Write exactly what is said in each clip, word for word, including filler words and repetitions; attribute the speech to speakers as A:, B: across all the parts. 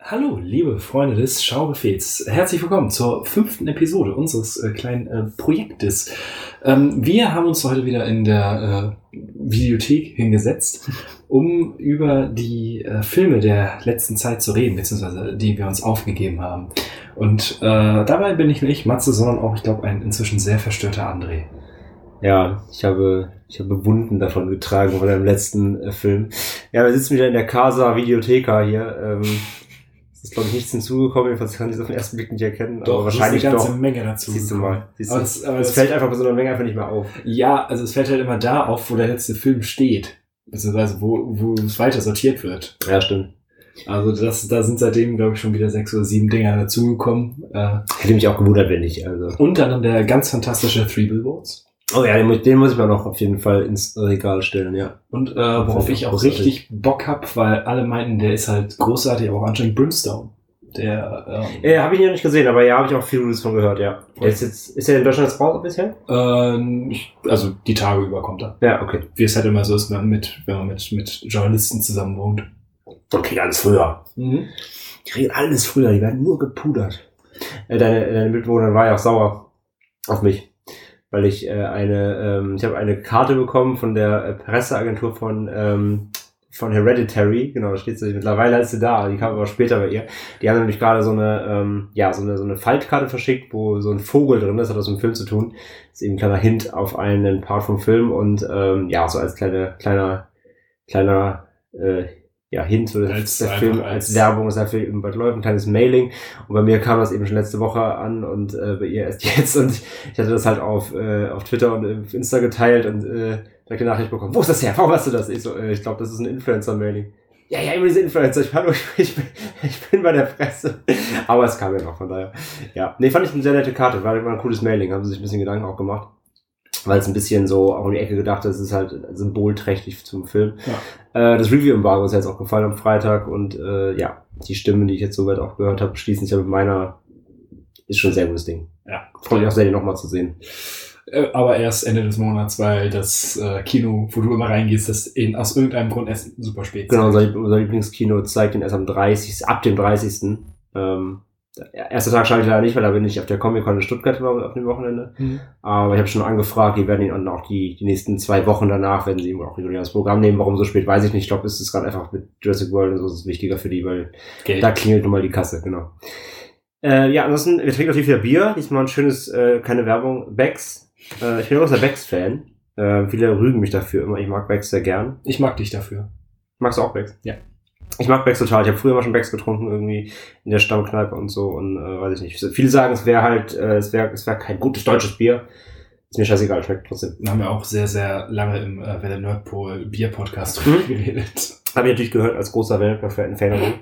A: Hallo, liebe Freunde des Schaubefehls. Herzlich willkommen zur fünften Episode unseres äh, kleinen äh, Projektes. Ähm, wir haben uns heute wieder in der äh, Videothek hingesetzt, um über die äh, Filme der letzten Zeit zu reden, beziehungsweise die wir uns aufgegeben haben. Und äh, dabei bin nicht nur ich, Matze, sondern auch, ich glaube, ein inzwischen sehr verstörter André.
B: Ja, ich habe, ich habe Wunden davon getragen von dem letzten äh, Film. Ja, wir sitzen wieder in der Casa Videotheka hier. Ähm, es ist, glaube ich, nichts hinzugekommen, jedenfalls kann ich es auf den ersten Blick nicht erkennen.
A: Doch,
B: aber wahrscheinlich
A: eine ganze
B: doch.
A: Menge dazu.
B: Siehst du mal. Siehst du.
A: Aber es, aber
B: es
A: es
B: fällt einfach bei so einer Menge einfach nicht mehr auf.
A: Ja, also es fällt halt immer da auf, wo der letzte Film steht. Beziehungsweise wo, wo es weiter sortiert wird.
B: Ja, stimmt.
A: Also das, da sind seitdem, glaube ich, schon wieder sechs oder sieben Dinger dazugekommen. Äh,
B: Hätte mich auch gewundert, wenn nicht. Also.
A: Und dann der ganz fantastische Three Billboards.
B: Oh ja, den muss, den muss ich mal noch auf jeden Fall ins Regal stellen, ja.
A: Und äh, worauf ich auch großartig. richtig Bock hab, weil alle meinten, der ist halt großartig, aber auch anscheinend Brimstone. Der, ähm,
B: äh, habe ich noch nicht gesehen, aber ja, habe ich auch viel Gutes von gehört, ja. Der ist jetzt, ist er in Deutschland jetzt raus bisher?
A: Ähm, ich, also die Tage über kommt er.
B: Ja, okay.
A: Wie es halt immer so ist, wenn man mit, wenn man mit, mit Journalisten zusammen wohnt.
B: Und kriegen alles früher.
A: Mhm.
B: Die kriegen alles früher, die werden nur gepudert. Äh, deine, deine Mitbewohnerin war ja auch sauer auf mich. Weil ich äh, eine, ähm, ich habe eine Karte bekommen von der äh, Presseagentur von ähm, von Hereditary, genau, da steht sie, mittlerweile ist sie da, die kam aber später bei ihr. Die haben nämlich gerade so eine, ähm, ja, so eine so eine Faltkarte verschickt, wo so ein Vogel drin ist, hat das mit dem Film zu tun. Das ist eben ein kleiner Hint auf einen Part vom Film und ähm, ja, so als kleine, kleiner, kleiner äh, ja, Hint, so dass der Film als, als Werbung ist dafür eben bald läuft, ein kleines Mailing. Und bei mir kam das eben schon letzte Woche an und äh, bei ihr erst jetzt. Und ich hatte das halt auf äh, auf Twitter und auf Insta geteilt und äh, direkt eine Nachricht bekommen. Wo ist das her? Warum hast du das? Ich so, äh, ich glaube, das ist ein Influencer-Mailing. Ja, ja, immer diese Influencer. Ich, hallo, ich, bin, ich bin bei der Presse. Aber es kam ja noch, von daher. Ja, nee, fand ich eine sehr nette Karte. War immer ein cooles Mailing. Haben sie sich ein bisschen Gedanken auch gemacht. Weil es ein bisschen so auch in die Ecke gedacht ist, es ist halt symbolträchtig zum Film. Ja. Äh, das Review-Embargo ist jetzt auch gefallen am Freitag und äh, ja, die Stimmen, die ich jetzt soweit auch gehört habe, schließen sich ja mit meiner, ist schon ein sehr gutes Ding.
A: Ja.
B: Freue mich auch sehr, die nochmal zu sehen.
A: Äh, aber erst Ende des Monats, weil das äh, Kino, wo du immer reingehst, das in, aus irgendeinem Grund erst super spät
B: Genau, unser, unser Lieblingskino zeigt ihn erst am dreißigsten ab dem dreißigsten Ähm, Der erste Tag schaue ich leider nicht, weil da bin ich auf der Comic-Con in Stuttgart auf dem Wochenende. Mhm. Aber ich habe schon angefragt, die werden ihn dann auch die, die nächsten zwei Wochen danach, werden sie ihm auch regulär das Programm nehmen. Warum so spät, weiß ich nicht. Ich glaube, es ist gerade einfach mit Jurassic World und so, ist es wichtiger für die, weil Geld. Da klingelt nun mal die Kasse, genau. Äh, ja, ansonsten, wir trinken natürlich wieder Bier. Diesmal ein schönes, äh, keine Werbung, Becks. Äh, ich bin auch ein Becks-Fan. Äh, viele rügen mich dafür immer. Ich mag Becks sehr gern.
A: Ich mag dich dafür.
B: Magst du auch Becks?
A: Ja.
B: Ich mag Becks total. Ich habe früher immer schon Becks getrunken, irgendwie in der Stammkneipe und so und äh, weiß ich nicht. Viele sagen, es wäre halt, äh, es wäre es wäre kein gutes deutsches Bier. Ist mir scheißegal, schmeckt trotzdem.
A: Wir haben ja auch sehr, sehr lange im äh, Welle Nerdpol Bier-Podcast drüber geredet.
B: Habe ich natürlich gehört, als großer Weltper-Fan.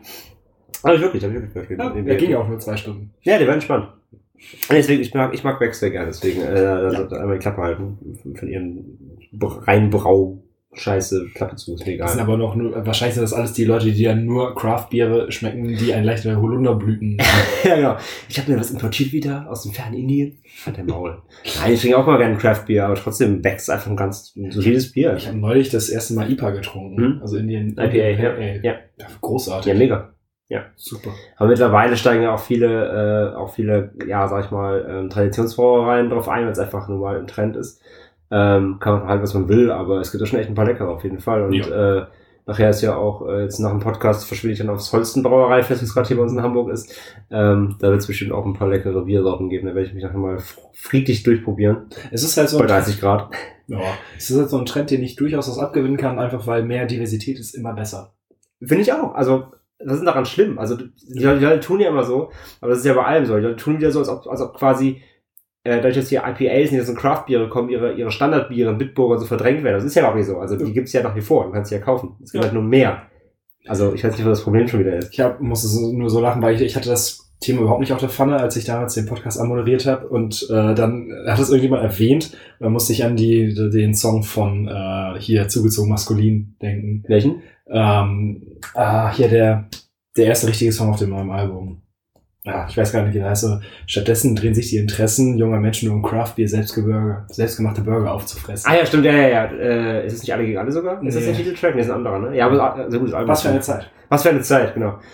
B: Aber ich wirklich, hab ich wirklich gehört.
A: Ja, der ging ja auch nur zwei Stunden.
B: Ja, der war entspannt. Deswegen, ich mag, ich mag Becks sehr gerne, deswegen äh, ja. da einmal die Klappe halten von ihren Reinbrau. Scheiße, Klappe zu, ist mir egal.
A: Das sind aber noch nur, wahrscheinlich sind das alles die Leute, die ja nur Craft-Biere schmecken, die ein leichter Holunderblüten.
B: Ja, genau. Ich habe mir was importiert wieder aus dem fernen Indien. Hat der Maul. Nein, ich trinke auch mal gerne Craft-Bier, aber trotzdem Becks einfach ein ganz solides Bier.
A: Ich habe neulich das erste Mal I P A getrunken.
B: Hm?
A: Also Indien.
B: I P A, ja.
A: ja. ja. Großartig.
B: Ja, mega. Ja.
A: Super.
B: Aber mittlerweile steigen ja auch viele, äh, auch viele, ja, sag ich mal, ähm, Traditionsbrauereien drauf ein, weil es einfach nur mal im Trend ist. Ähm, kann man halten, was man will, aber es gibt da schon echt ein paar leckere auf jeden Fall. Und ja. äh, nachher ist ja auch, äh, jetzt nach dem Podcast verschwinde ich dann aufs Holstenbrauereifest, wie es gerade hier bei uns in Hamburg ist. Ähm, da wird es bestimmt auch ein paar leckere Biersorten geben. Da werde ich mich nachher mal friedlich durchprobieren.
A: Es ist halt so
B: bei dreißig Grad.
A: Ja, es ist halt so ein Trend, den ich durchaus was abgewinnen kann, einfach weil mehr Diversität ist immer besser.
B: Finde ich auch. Also, das ist daran schlimm. Also, die Leute, die Leute tun ja immer so, aber das ist ja bei allem so. Die Leute tun wieder so, als ob, als ob quasi dadurch, dass hier I P As, die sind Craft-Biere kommen, ihre, ihre Standardbiere in Bitburger so verdrängt werden. Das ist ja noch nicht so. Also, die gibt's ja nach wie vor. Du kannst sie ja kaufen. Es gibt ja. halt nur mehr. Also, ich weiß nicht, wo das Problem schon wieder ist.
A: Ich hab, musste nur so lachen, weil ich, ich hatte das Thema überhaupt nicht auf der Pfanne, als ich damals den Podcast anmoderiert habe. Und äh, dann hat es irgendjemand erwähnt. Da musste ich an die, den Song von äh, hier zugezogen maskulin denken.
B: Welchen?
A: Ähm, ah, hier der, der erste richtige Song auf dem neuen Album. Ja, ich weiß gar nicht, wie der heißt. Stattdessen drehen sich die Interessen junger Menschen um Craft-Bier selbstgebürger, selbstgemachte Burger aufzufressen.
B: Ah ja, stimmt, ja, ja, ja. Äh, ist es nicht alle gegen alle sogar? Ist
A: nee.
B: das der Titeltrack? Nee, ist ein anderer, ne? Ja, aber sehr gutes Album.
A: Was für eine Zeit.
B: Was für eine Zeit, genau.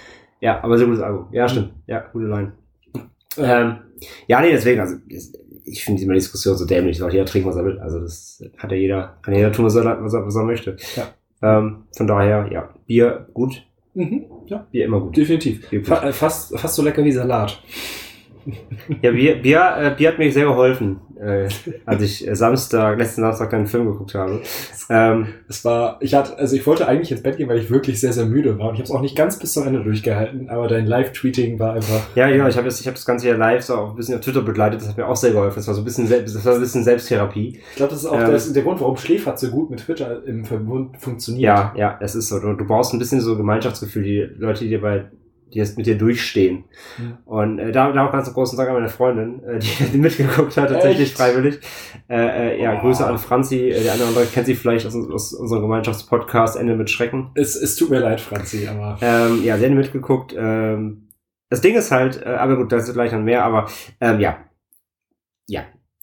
B: Ja, aber sehr gutes Album. Ja, stimmt. Ja, gute Line. Ähm, ja, nee, deswegen, also ich finde immer die Diskussion so dämlich, soll jeder trinken, was er will. Also das hat ja jeder, kann jeder tun, was er, was er, was er möchte.
A: Ja.
B: Ähm, von daher, ja, Bier gut.
A: Mhm. Ja.
B: Bier immer gut.
A: Definitiv.
B: Bier gut.
A: Fa- fast, fast so lecker wie Salat.
B: Ja, Bier, Bier, äh, Bier hat mir sehr geholfen, äh, als ich äh, Samstag, letzten Samstag einen Film geguckt habe. Ähm,
A: Es war, ich hatte, also ich wollte eigentlich ins Bett gehen, weil ich wirklich sehr, sehr müde war. Und ich habe es auch nicht ganz bis zum Ende durchgehalten, aber dein Live-Tweeting war einfach.
B: ja, ja, ich habe das, ich habe das Ganze hier live so auch ein bisschen auf Twitter begleitet. Das hat mir auch sehr geholfen. Das war so ein bisschen, selbst, das war ein bisschen Selbsttherapie.
A: Ich glaube, das ist auch
B: Ähm,
A: das, der Grund, warum Schläferz so gut mit Twitter im Verbund funktioniert.
B: Ja, ja, es ist so. Du, du brauchst ein bisschen so Gemeinschaftsgefühl, die Leute, die dir bei, die jetzt mit dir durchstehen.
A: Mhm.
B: Und äh, da, da auch ganz großen Dank an meine Freundin, äh, die, die mitgeguckt hat, tatsächlich
A: Echt?
B: freiwillig. Äh, äh, ja,
A: Oh.
B: Grüße an Franzi. Äh, der eine oder andere kennt sie vielleicht aus, aus unserem Gemeinschaftspodcast Ende mit Schrecken.
A: Es, es tut mir leid, Franzi, aber.
B: Ähm, ja, sie hat mitgeguckt. Ähm, das Ding ist halt, äh, aber gut, das ist gleich noch mehr, aber ähm, ja. Ja.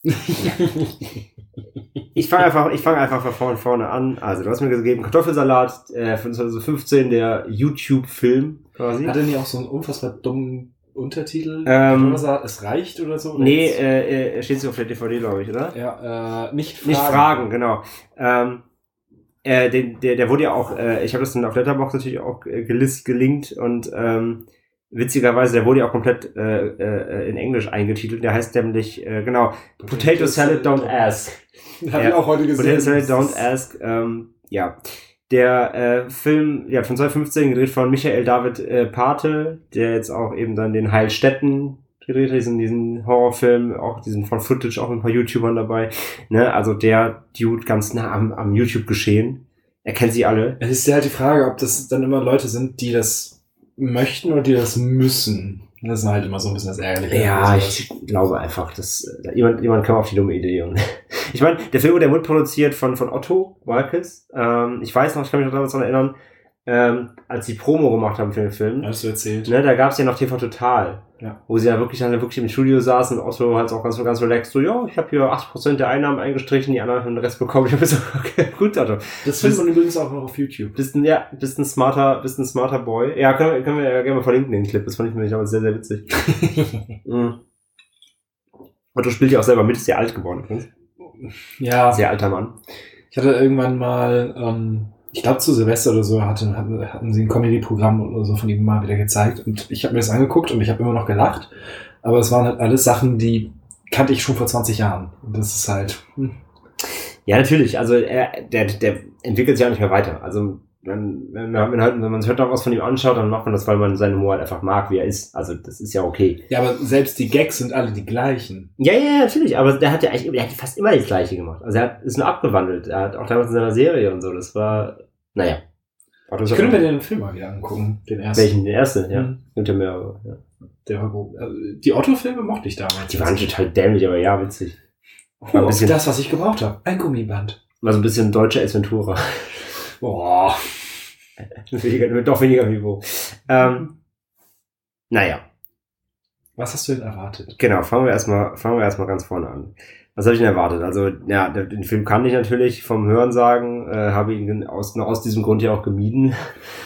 B: Ich fange einfach, ich fange einfach von vorne, vorne an. Also, du hast mir gegeben Kartoffelsalat, äh, von zwanzig fünfzehn, der YouTube-Film quasi.
A: Hat er nicht auch so einen unfassbar dummen Untertitel?
B: Ähm,
A: Oder es reicht oder so? Oder
B: Nee,
A: jetzt-
B: äh, äh, steht so auf der D V D, glaube ich, oder?
A: Ja, äh, nicht fragen.
B: Nicht fragen, genau. Ähm, äh, den, der, der wurde ja auch, äh, ich habe das dann auf Letterboxd natürlich auch äh, gelist, gelinkt und ähm, witzigerweise, der wurde ja auch komplett äh, äh, in Englisch eingetitelt. Der heißt nämlich, äh, genau, Potato Salad Don't Ask.
A: Hab
B: Ja,
A: ich auch heute gesehen.
B: Potato Salad Don't Ask, ähm, ja. Der äh, Film, ja, von zwanzig fünfzehn, gedreht von Michael David äh, Pate, der jetzt auch eben dann den Heilstätten gedreht hat, diesen, diesen Horrorfilm, auch diesen von Footage, auch mit ein paar YouTubern dabei. Ne? Also der Dude ganz nah am, am YouTube-Geschehen. Er kennt sie alle.
A: Es ist ja halt die Frage, ob das dann immer Leute sind, die das möchten oder die das müssen. Das ist halt immer so ein bisschen das Ärgerliche.
B: Ja,
A: Also,
B: ich glaube einfach, dass äh, jemand, jemand kam auf die dumme Idee. Und ich meine, der Film wurde ja mitproduziert von, von Otto Walkes. Ähm, ich weiß noch, ich kann mich noch damals daran erinnern, ähm, als sie Promo gemacht haben für den Film.
A: hast du erzählt.
B: Ne, da gab's ja noch T V Total,
A: Ja.
B: wo sie ja wirklich dann wirklich im Studio saßen und Otto halt auch ganz, ganz relaxed so, ja, ich habe hier achtzig Prozent der Einnahmen eingestrichen, die anderen haben den Rest bekommen. Ich habe so, okay, gut, Otto.
A: Das findet man übrigens auch noch auf YouTube.
B: Bist ein, ja, bist ein smarter, bist ein smarter Boy. Ja, können wir, können wir ja gerne mal verlinken, den Clip. Das fand ich nämlich damals sehr, sehr witzig. Mhm. Otto spielt ja auch selber mit, ist sehr alt geworden, übrigens.
A: Ja,
B: Sehr alter Mann.
A: ich hatte irgendwann mal, ähm, ich glaube zu Silvester oder so, hatten, hatten, hatten sie ein Comedy-Programm oder so von ihm mal wieder gezeigt und ich habe mir das angeguckt und ich habe immer noch gelacht, aber es waren halt alles Sachen, die kannte ich schon vor zwanzig Jahren und das ist halt, hm.
B: Ja, natürlich. Also er, der, der entwickelt sich auch nicht mehr weiter. Also wenn, wenn, man, halt, wenn man sich heute noch was von ihm anschaut, dann macht man das, weil man seinen Humor halt einfach mag, wie er ist. Also das ist ja okay.
A: Ja, aber selbst die Gags sind alle die gleichen.
B: Ja, ja, ja, natürlich. Aber der hat ja eigentlich, der hat fast immer das Gleiche gemacht. Also er hat, ist nur abgewandelt. Er hat auch damals in seiner Serie und so. Das war, naja.
A: Ich könnte mir den Film mal wieder angucken, den ersten.
B: Welchen? Den ersten, ja.
A: Mhm.
B: Hinter mir, aber, ja.
A: Der, also die Otto-Filme mochte ich damals.
B: Die waren total dämlich, aber ja, witzig.
A: oh,
B: ein bisschen-
A: das, was ich gebraucht habe. Ein Gummiband.
B: War so ein bisschen deutsche Ace Ventura.
A: Boah.
B: weniger, doch weniger Niveau. Ähm, naja.
A: Was hast du denn erwartet?
B: Genau, fangen wir erstmal, fangen wir erstmal ganz vorne an. Was habe ich denn erwartet? Also, ja, den den Film kannte ich natürlich vom Hörensagen, äh, habe ihn aus, nur aus diesem Grund ja auch gemieden.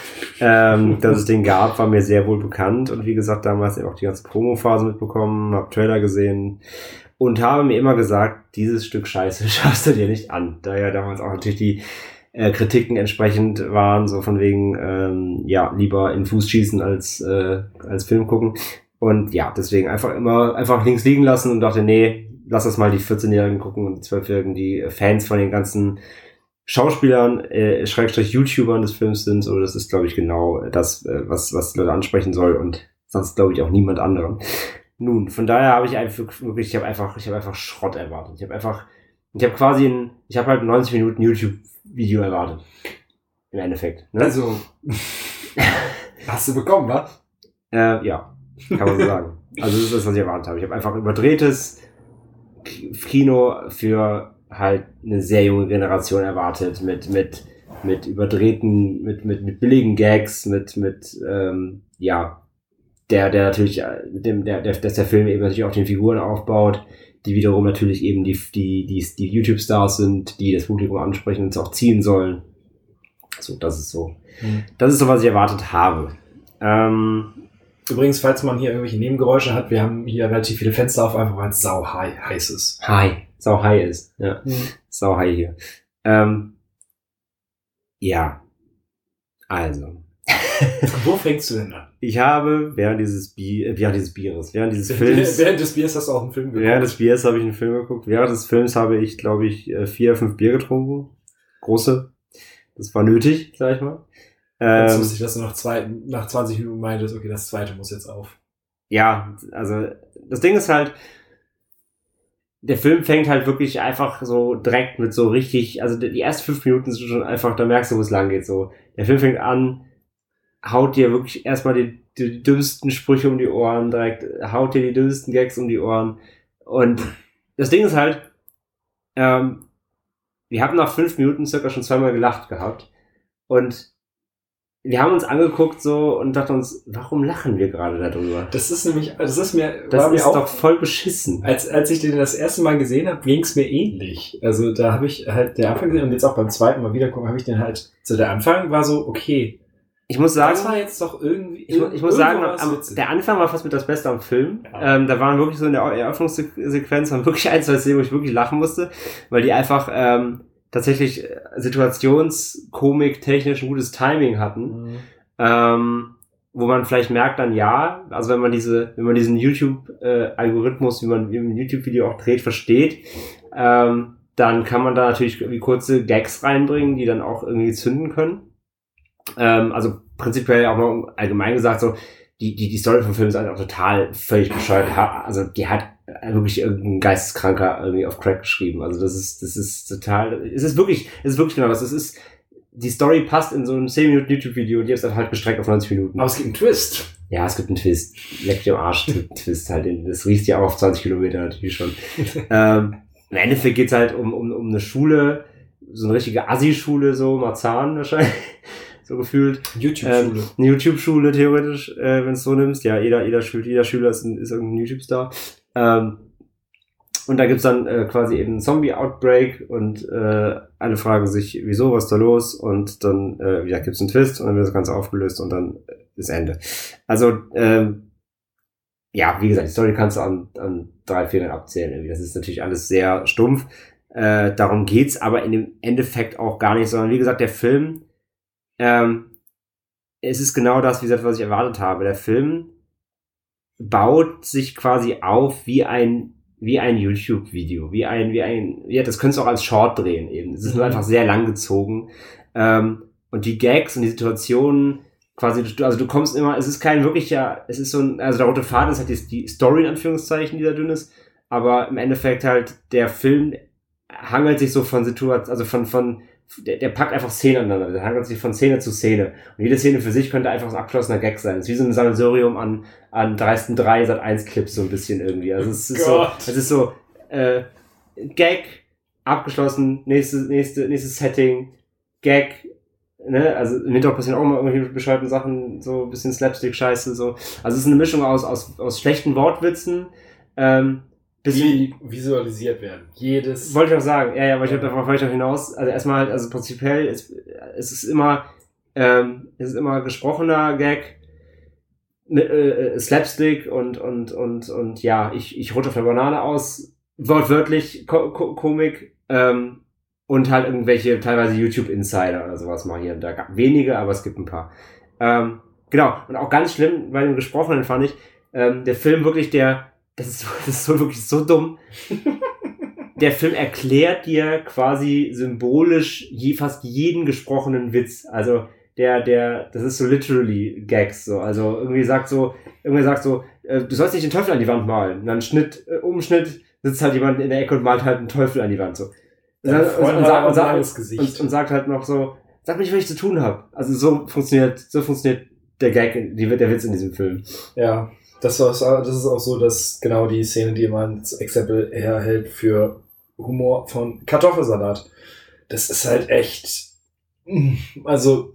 B: ähm, dass es den gab, war mir sehr wohl bekannt und wie gesagt, damals auch die ganze Promo-Phase mitbekommen, habe Trailer gesehen und habe mir immer gesagt, dieses Stück Scheiße schaust du dir nicht an. Da ja damals auch natürlich die äh, Kritiken entsprechend waren, so von wegen, ähm, ja, lieber in Fuß schießen als, äh, als Film gucken. Und ja, deswegen einfach immer einfach links liegen lassen und dachte, nee, lass das mal die vierzehnjährigen gucken und die zwölfjährigen, die Fans von den ganzen Schauspielern, äh, Schrägstrich YouTubern des Films sind. So, das ist, glaube ich, genau das, äh, was, was die Leute ansprechen soll und sonst, glaube ich, auch niemand anderen. Nun, von daher habe ich einfach wirklich, ich habe einfach, ich habe einfach Schrott erwartet. Ich habe einfach, ich habe quasi ein, ich habe halt neunzig Minuten YouTube-Video erwartet. Im Endeffekt. Ne?
A: Also, hast du bekommen, was?
B: Äh, ja, kann man so sagen. Also das ist das, was ich erwartet habe. Ich habe einfach überdrehtes Kino für halt eine sehr junge Generation erwartet, mit mit mit überdrehten, mit mit mit billigen Gags, mit mit ähm, ja, der der natürlich mit dem der, der dass der Film eben natürlich auch den Figuren aufbaut, die wiederum natürlich eben die die die die YouTube Stars sind, die das Publikum ansprechen und es auch ziehen sollen. So, das ist so.
A: Mhm.
B: Das ist so, was ich erwartet habe. Ähm,
A: Übrigens, falls man hier irgendwelche Nebengeräusche hat, wir haben hier relativ viele Fenster auf, einfach weil es sau high, heiß ist.
B: High. Sau high ist. Ja.
A: Mhm.
B: Sau high hier. Ähm, ja. Also.
A: Wo fängst du denn an?
B: Ich habe während dieses Bier, äh, während dieses Bieres, während dieses Films.
A: Während des Biers hast du auch einen Film geguckt.
B: Während des Biers habe ich einen Film geguckt. Während des Films habe ich, glaube ich, vier, fünf Bier getrunken. Große. Das war nötig, sag ich mal.
A: Ganz
B: Ähm,
A: lustig, dass du nach, zwei, nach zwanzig Minuten meintest, okay, das zweite muss jetzt auf.
B: ja, also das Ding ist halt, der Film fängt halt wirklich einfach so direkt mit so richtig, also die ersten fünf Minuten sind schon einfach, da merkst du, wo es lang geht. So, der Film fängt an, haut dir wirklich erstmal die, die dümmsten Sprüche um die Ohren, direkt haut dir die dümmsten Gags um die Ohren. Und das Ding ist halt, ähm, wir haben nach fünf Minuten circa schon zweimal gelacht gehabt. Und wir haben uns angeguckt so und dachten uns, warum lachen wir gerade darüber?
A: Das ist nämlich, das ist mir,
B: Das
A: war
B: ist
A: mir auch,
B: doch voll beschissen.
A: als, als ich den das erste Mal gesehen habe, ging es mir ähnlich. Also da habe ich halt den Anfang gesehen und jetzt auch beim zweiten Mal wieder gucken, habe ich den halt, so der Anfang war so, okay.
B: Ich muss sagen,
A: das war jetzt doch irgendwie,
B: ich, mu- ich muss sagen,
A: irgendwo
B: am,
A: witzig.
B: der Anfang war fast mit das Beste am Film.
A: Ja.
B: Ähm, da waren wirklich so in der Eröffnungssequenz waren wirklich ein, zwei Szenen, wo ich wirklich lachen musste, weil die einfach ähm, tatsächlich äh, Situationskomik technisch ein gutes Timing hatten.
A: Mhm.
B: Ähm, wo man vielleicht merkt dann, ja, also wenn man diese, wenn man diesen YouTube-Algorithmus, wie man wie man ein YouTube-Video auch dreht, versteht, ähm, dann kann man da natürlich irgendwie kurze Gags reinbringen, die dann auch irgendwie zünden können. Ähm, also prinzipiell auch mal allgemein gesagt, so die die die Story vom Film ist halt auch total völlig bescheuert. Ha- Also die hat wirklich irgendein Geisteskranker irgendwie auf Crack geschrieben. Also das ist das ist total, es ist wirklich, es ist wirklich genau das. Es ist, die Story passt in so ein zehn Minuten YouTube-Video und die ist dann halt gestreckt auf neunzig Minuten.
A: Aber es gibt einen Twist.
B: Ja, es gibt einen Twist. Leck dir am Arsch, Twist halt. Das riecht ja auch auf zwanzig Kilometer natürlich schon. ähm, Im Endeffekt geht's halt um, um, um eine Schule, so eine richtige Assi-Schule, so Marzahn wahrscheinlich, so gefühlt.
A: YouTube-Schule.
B: Ähm, eine YouTube-Schule theoretisch, äh, wenn du es so nimmst. Ja, jeder, jeder, Schül- jeder Schüler ist, ein, ist irgendein YouTube-Star. Ähm, und da gibt's dann äh, quasi eben einen Zombie-Outbreak und äh, alle fragen sich, wieso, was ist da los? Und dann äh, ja, gibt's einen Twist und dann wird das Ganze aufgelöst und dann ist Ende. Also, ähm, ja, wie gesagt, die Story kannst du an, an drei, vier abzählen. Irgendwie. Das ist natürlich alles sehr stumpf. Äh, darum geht's aber in dem Endeffekt auch gar nicht, sondern wie gesagt, der Film, ähm, es ist genau das, wie gesagt, was ich erwartet habe. Der Film baut sich quasi auf wie ein wie ein YouTube-Video, wie ein, wie ein, ja, das könntest du auch als Short drehen eben. Es ist nur
A: Mhm.
B: einfach sehr lang gezogen. Ähm, und die Gags und die Situationen, quasi, du- also du kommst immer, es ist kein wirklicher, es ist so ein, also der rote Faden ist halt die, die Story in Anführungszeichen, die da dünn ist, aber im Endeffekt halt, der Film hangelt sich so von Situationen, also von, von, der, der packt einfach Szenen aneinander, der hangelt sich von Szene zu Szene. Und jede Szene für sich könnte einfach so ein abgeschlossener Gag sein. Es ist wie so ein Sammelsurium an, an dreisten drei Sat eins Clips so ein bisschen irgendwie. Also es ist so,
A: Gott.
B: es ist so, äh, Gag, abgeschlossen, nächste, nächste, nächstes Setting, Gag, ne, also im Hintergrund passieren auch immer irgendwelche bescheuerten Sachen, so ein bisschen Slapstick-Scheiße, so. Also es ist eine Mischung aus, aus, aus schlechten Wortwitzen, ähm, bisschen,
A: Die visualisiert werden. Jedes.
B: wollte ich auch sagen, ja, ja, weil ich hab darauf wollte ich auch hinaus. Also erstmal halt, also prinzipiell, es, es ist immer, ähm, es ist immer gesprochener Gag, mit, äh, Slapstick und und und und ja, ich ich rutsche auf der Banane aus, wortwörtlich Ko Ko Komik ähm, und halt irgendwelche teilweise YouTube Insider oder sowas mal hier und da. Gab wenige, aber es gibt ein paar. Ähm, genau, und auch ganz schlimm bei dem Gesprochenen fand ich, ähm, der Film wirklich der, das ist, so- das ist so wirklich so dumm. Der Film erklärt dir quasi symbolisch je, fast jeden gesprochenen Witz. Also der, der, das ist so literally Gags, so. Also irgendwie sagt so, irgendwie sagt so, äh, du sollst nicht den Teufel an die Wand malen. Und dann Schnitt, äh, Umschnitt, sitzt halt jemand in der Ecke und malt halt einen Teufel an die Wand, so. Und,
A: Dein
B: dann,
A: Freund
B: und, und,
A: hat
B: sagt-
A: ein
B: und, sagt-
A: langes Gesicht.
B: und, und sagt halt noch so, sag mir nicht, was ich zu tun habe. Also so funktioniert, so funktioniert der Gag, die, der Witz in diesem Film.
A: Ja, das, war, das ist auch so, dass genau die Szene, die man als Exempel herhält für Humor von Kartoffelsalat. Das ist halt echt, also,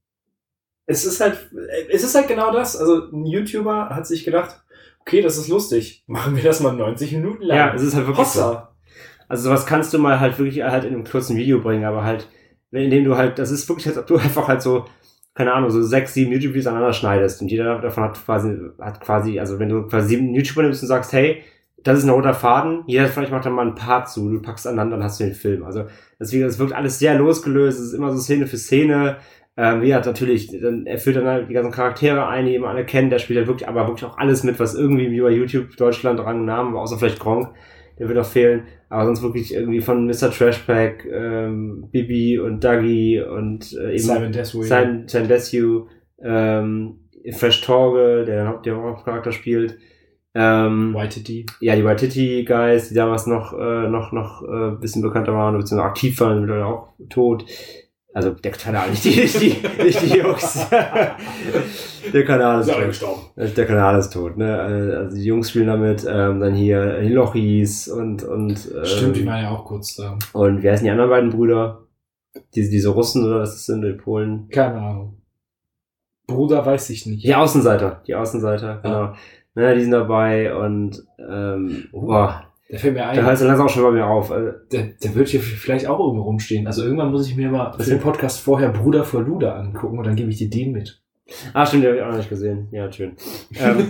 A: es ist halt, es ist halt genau das. Also, ein YouTuber hat sich gedacht, okay, das ist lustig. Machen wir das mal neunzig Minuten lang.
B: Ja, es ist halt wirklich so.
A: Hossa.
B: Also sowas kannst du mal halt wirklich halt in einem kurzen Video bringen, aber halt, indem du halt, das ist wirklich, als ob du einfach halt so keine Ahnung, so sechs, sieben YouTube-Videos aneinander schneidest und jeder davon hat quasi, hat quasi, also wenn du quasi sieben YouTuber nimmst und sagst, hey, das ist ein roter Faden, jeder vielleicht macht dann mal einen Part zu, du packst aneinander, dann hast du den Film. Also deswegen, es wirkt alles sehr losgelöst, es ist immer so Szene für Szene. Ähm, wie hat natürlich, dann, er führt dann halt die ganzen Charaktere ein, die man alle kennt, der spielt ja wirklich, aber wirklich auch alles mit, was irgendwie wie bei YouTube Deutschland Rang und Namen, außer vielleicht Gronkh, der wird noch fehlen, aber sonst wirklich irgendwie von Mister Trashpack, ähm, Bibi und Dougie und äh, eben
A: Simon Desue,
B: Simon, Simon Desue, ähm, Fresh Torge, der Haupt- der Hauptcharakter spielt, ähm,
A: Waititi.
B: ja, die Waititi Guys, die damals noch, äh, noch, noch, äh, ein bisschen bekannter waren, beziehungsweise aktiv waren, sind auch tot. Also der Kanal, nicht die, nicht die, nicht die Jungs. Der Kanal ist,
A: Ist alle
B: tot.
A: gestorben.
B: Der Kanal ist tot, ne? Also die Jungs spielen damit, ähm, dann hier die Lochis und und ähm,
A: Stimmt, die waren ja auch kurz da.
B: und wer sind die anderen beiden Brüder? Diese diese Russen oder was das sind, die Polen?
A: Keine Ahnung. Bruder weiß ich nicht.
B: Die Außenseiter, die Außenseiter, genau. Ne, die sind dabei und ähm, boah,
A: Der fällt mir ein.
B: da hört es langsam auch schon bei mir auf. Also,
A: Der, der wird hier vielleicht auch irgendwo rumstehen. Also irgendwann muss ich mir mal für den Podcast vorher Bruder vor Luder angucken und dann gebe ich dir den mit.
B: Ah, stimmt, den habe ich auch noch nicht gesehen. Ja, schön. ähm,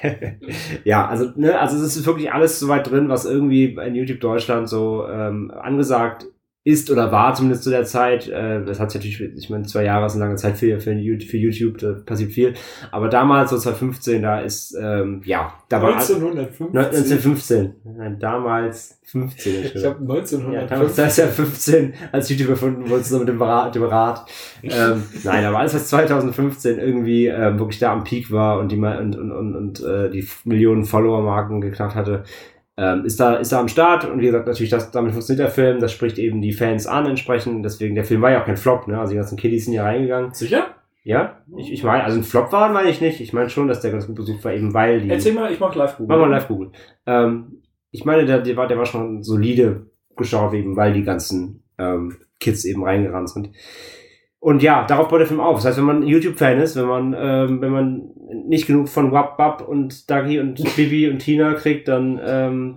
B: ja, also, ne, also es ist wirklich alles so weit drin, was irgendwie in YouTube Deutschland so ähm, angesagt ist oder war, zumindest zu der Zeit. Äh, das hat sich natürlich, ich meine, zwei Jahre ist eine lange Zeit für, für, für YouTube, da passiert viel. Aber damals, so zwanzig fünfzehn, da ist, ähm, ja, da war
A: neunzehnhundertfünfzehn.
B: neunzehnhundertfünfzehn. Nein, damals fünfzehn.
A: Ich habe neunzehnhundertfünfzehn.
B: Ja, damals, da ist ja fünfzehn als YouTube erfunden wurde, so mit dem Rat. Dem Rat. ähm, nein, aber alles, was zwanzig fünfzehn irgendwie ähm, wirklich da am Peak war und die und und und, und äh, die Millionen Follower-Marken geknackt hatte, ähm, ist da ist da am Start. Und wie gesagt, natürlich, das, damit funktioniert der Film. Das spricht eben die Fans an entsprechend. Deswegen, der Film war ja auch kein Flop, ne? Also die ganzen Kiddies sind ja reingegangen.
A: Sicher?
B: Ja, ich, ich meine, also ein Flop war, meine ich nicht. Ich meine schon, dass der ganz gut besucht war, eben weil die...
A: Erzähl mal, ich mach live Google.
B: Mach mal live Google. Ähm, ich meine, der, der, war, der war schon solide geschaut, eben weil die ganzen ähm, Kids eben reingerannt sind. Und ja, darauf baut der Film auf. Das heißt, wenn man YouTube-Fan ist, wenn man ähm, wenn man nicht genug von Wap Bap und Dougie und Bibi und Tina kriegt, dann ähm,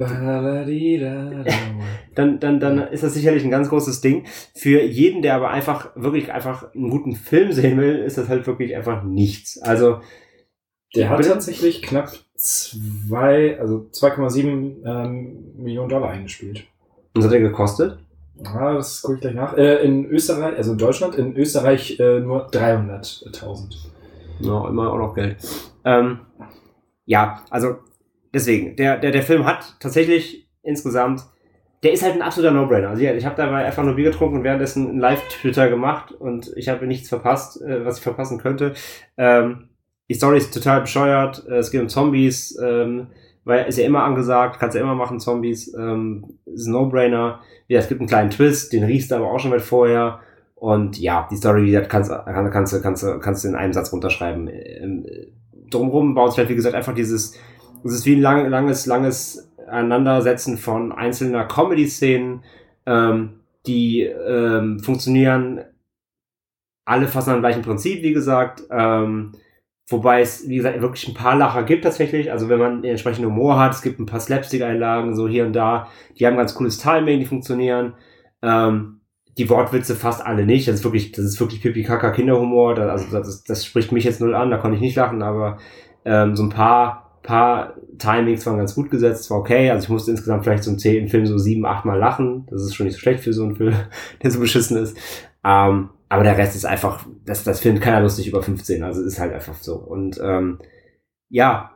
B: dann dann dann ist das sicherlich ein ganz großes Ding. Für jeden, der aber einfach wirklich einfach einen guten Film sehen will, ist das halt wirklich einfach nichts. Also
A: der hat tatsächlich knapp zwei, also zwei Komma sieben ähm, Millionen Dollar eingespielt.
B: Und was hat der gekostet?
A: Ah, das gucke ich gleich nach. Äh, in Österreich, also in Deutschland, in Österreich äh, nur dreihunderttausend.
B: Ja, immer auch noch Geld. Ähm, ja, also deswegen, der, der, der Film hat tatsächlich insgesamt, der ist halt ein absoluter No-Brainer. Also ja, ich habe dabei einfach nur Bier getrunken und währenddessen einen Live-Twitter gemacht und ich habe nichts verpasst, äh, was ich verpassen könnte. Ähm, die Story ist total bescheuert, es geht um Zombies, ähm, weil ist ja immer angesagt, kannst ja immer machen, Zombies, ähm, ist ein No-Brainer. Ja, es gibt einen kleinen Twist, den riechst du aber auch schon weit vorher. Und ja, die Story, wie gesagt, kannst, kannst, kannst, kannst, kannst du in einem Satz runterschreiben. Ähm, drumherum baut sich halt, wie gesagt, einfach dieses, es ist wie ein lang, langes, langes Aneinandersetzen von einzelner Comedy-Szenen, ähm, die ähm, funktionieren alle fast nach dem gleichen Prinzip, wie gesagt, ähm, wobei es, wie gesagt, wirklich ein paar Lacher gibt tatsächlich. Also wenn man den entsprechenden Humor hat, es gibt ein paar Slapstick-Einlagen, so hier und da. Die haben ganz cooles Timing, die funktionieren. Ähm, die Wortwitze fast alle nicht. Das ist wirklich, das ist wirklich Pipi-Kaka-Kinderhumor. Das, also das, das spricht mich jetzt null an, da konnte ich nicht lachen, aber ähm, so ein paar, paar Timings waren ganz gut gesetzt, war okay. Also ich musste insgesamt vielleicht so im Film so sieben, acht Mal lachen. Das ist schon nicht so schlecht für so einen Film, der so beschissen ist. Ähm, aber der Rest ist einfach, das, das findet keiner lustig über fünfzehn, also ist halt einfach so. Und ähm, ja,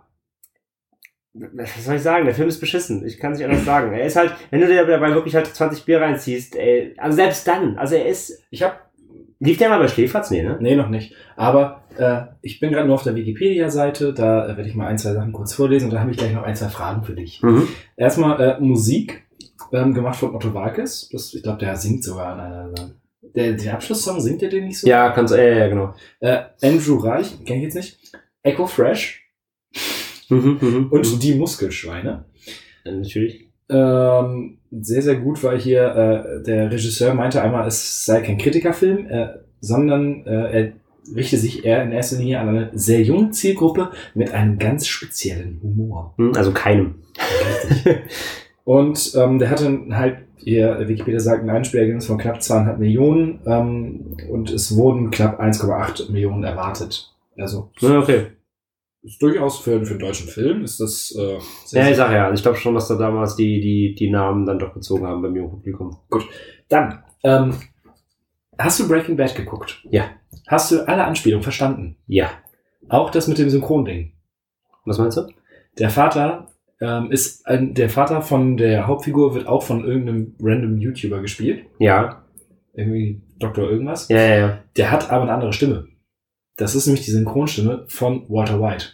B: was soll ich sagen, der Film ist beschissen, ich kann es nicht anders sagen. Er ist halt, wenn du dir dabei wirklich halt zwanzig Bier reinziehst, ey, also selbst dann, also er ist...
A: Ich hab...
B: Lief der mal bei Schläferz? Nee, ne?
A: Nee, noch nicht. Aber äh, ich bin gerade nur auf der Wikipedia-Seite, da äh, werde ich mal ein, zwei Sachen kurz vorlesen und da habe ich gleich noch ein, zwei Fragen für dich.
B: Mhm.
A: Erstmal äh, Musik, ähm, gemacht von Otto Walkes. Das, ich glaube, der singt sogar an einer... Der, den Abschlusssong, singt der den nicht so?
B: Ja, kannst du, äh, ja, genau.
A: Äh, Andrew Reich, kenn ich jetzt nicht. Echo Fresh
B: Mhm, mhm,
A: und
B: mhm.
A: Die Muskelschweine.
B: Ja, natürlich.
A: Ähm, sehr, sehr gut, weil hier äh, der Regisseur meinte einmal, es sei kein Kritikerfilm, äh, sondern äh, er richte sich eher in erster Linie an eine sehr junge Zielgruppe mit einem ganz speziellen Humor.
B: Also keinem.
A: Richtig. Und ähm, der hatte halt, hier Wikipedia sagt, ein Einspielergebnis von knapp zweieinhalb Millionen ähm, und es wurden knapp eins Komma acht Millionen erwartet. Also
B: Ja, okay.
A: ist durchaus für, für einen deutschen Film ist das äh,
B: sehr, Ja, ich sag ja, ich glaube schon, dass da damals die, die, die Namen dann doch gezogen haben beim jungen Publikum.
A: Gut, dann, ähm, hast du Breaking Bad geguckt?
B: Ja.
A: Hast du alle Anspielungen verstanden?
B: Ja.
A: Auch das mit dem Synchronding?
B: Was meinst du?
A: Der Vater ähm, ist ein, der Vater von der Hauptfigur wird auch von irgendeinem random YouTuber gespielt.
B: Ja.
A: Irgendwie Doktor irgendwas.
B: Ja, ja, ja.
A: Der hat aber eine andere Stimme. Das ist nämlich die Synchronstimme von Walter White.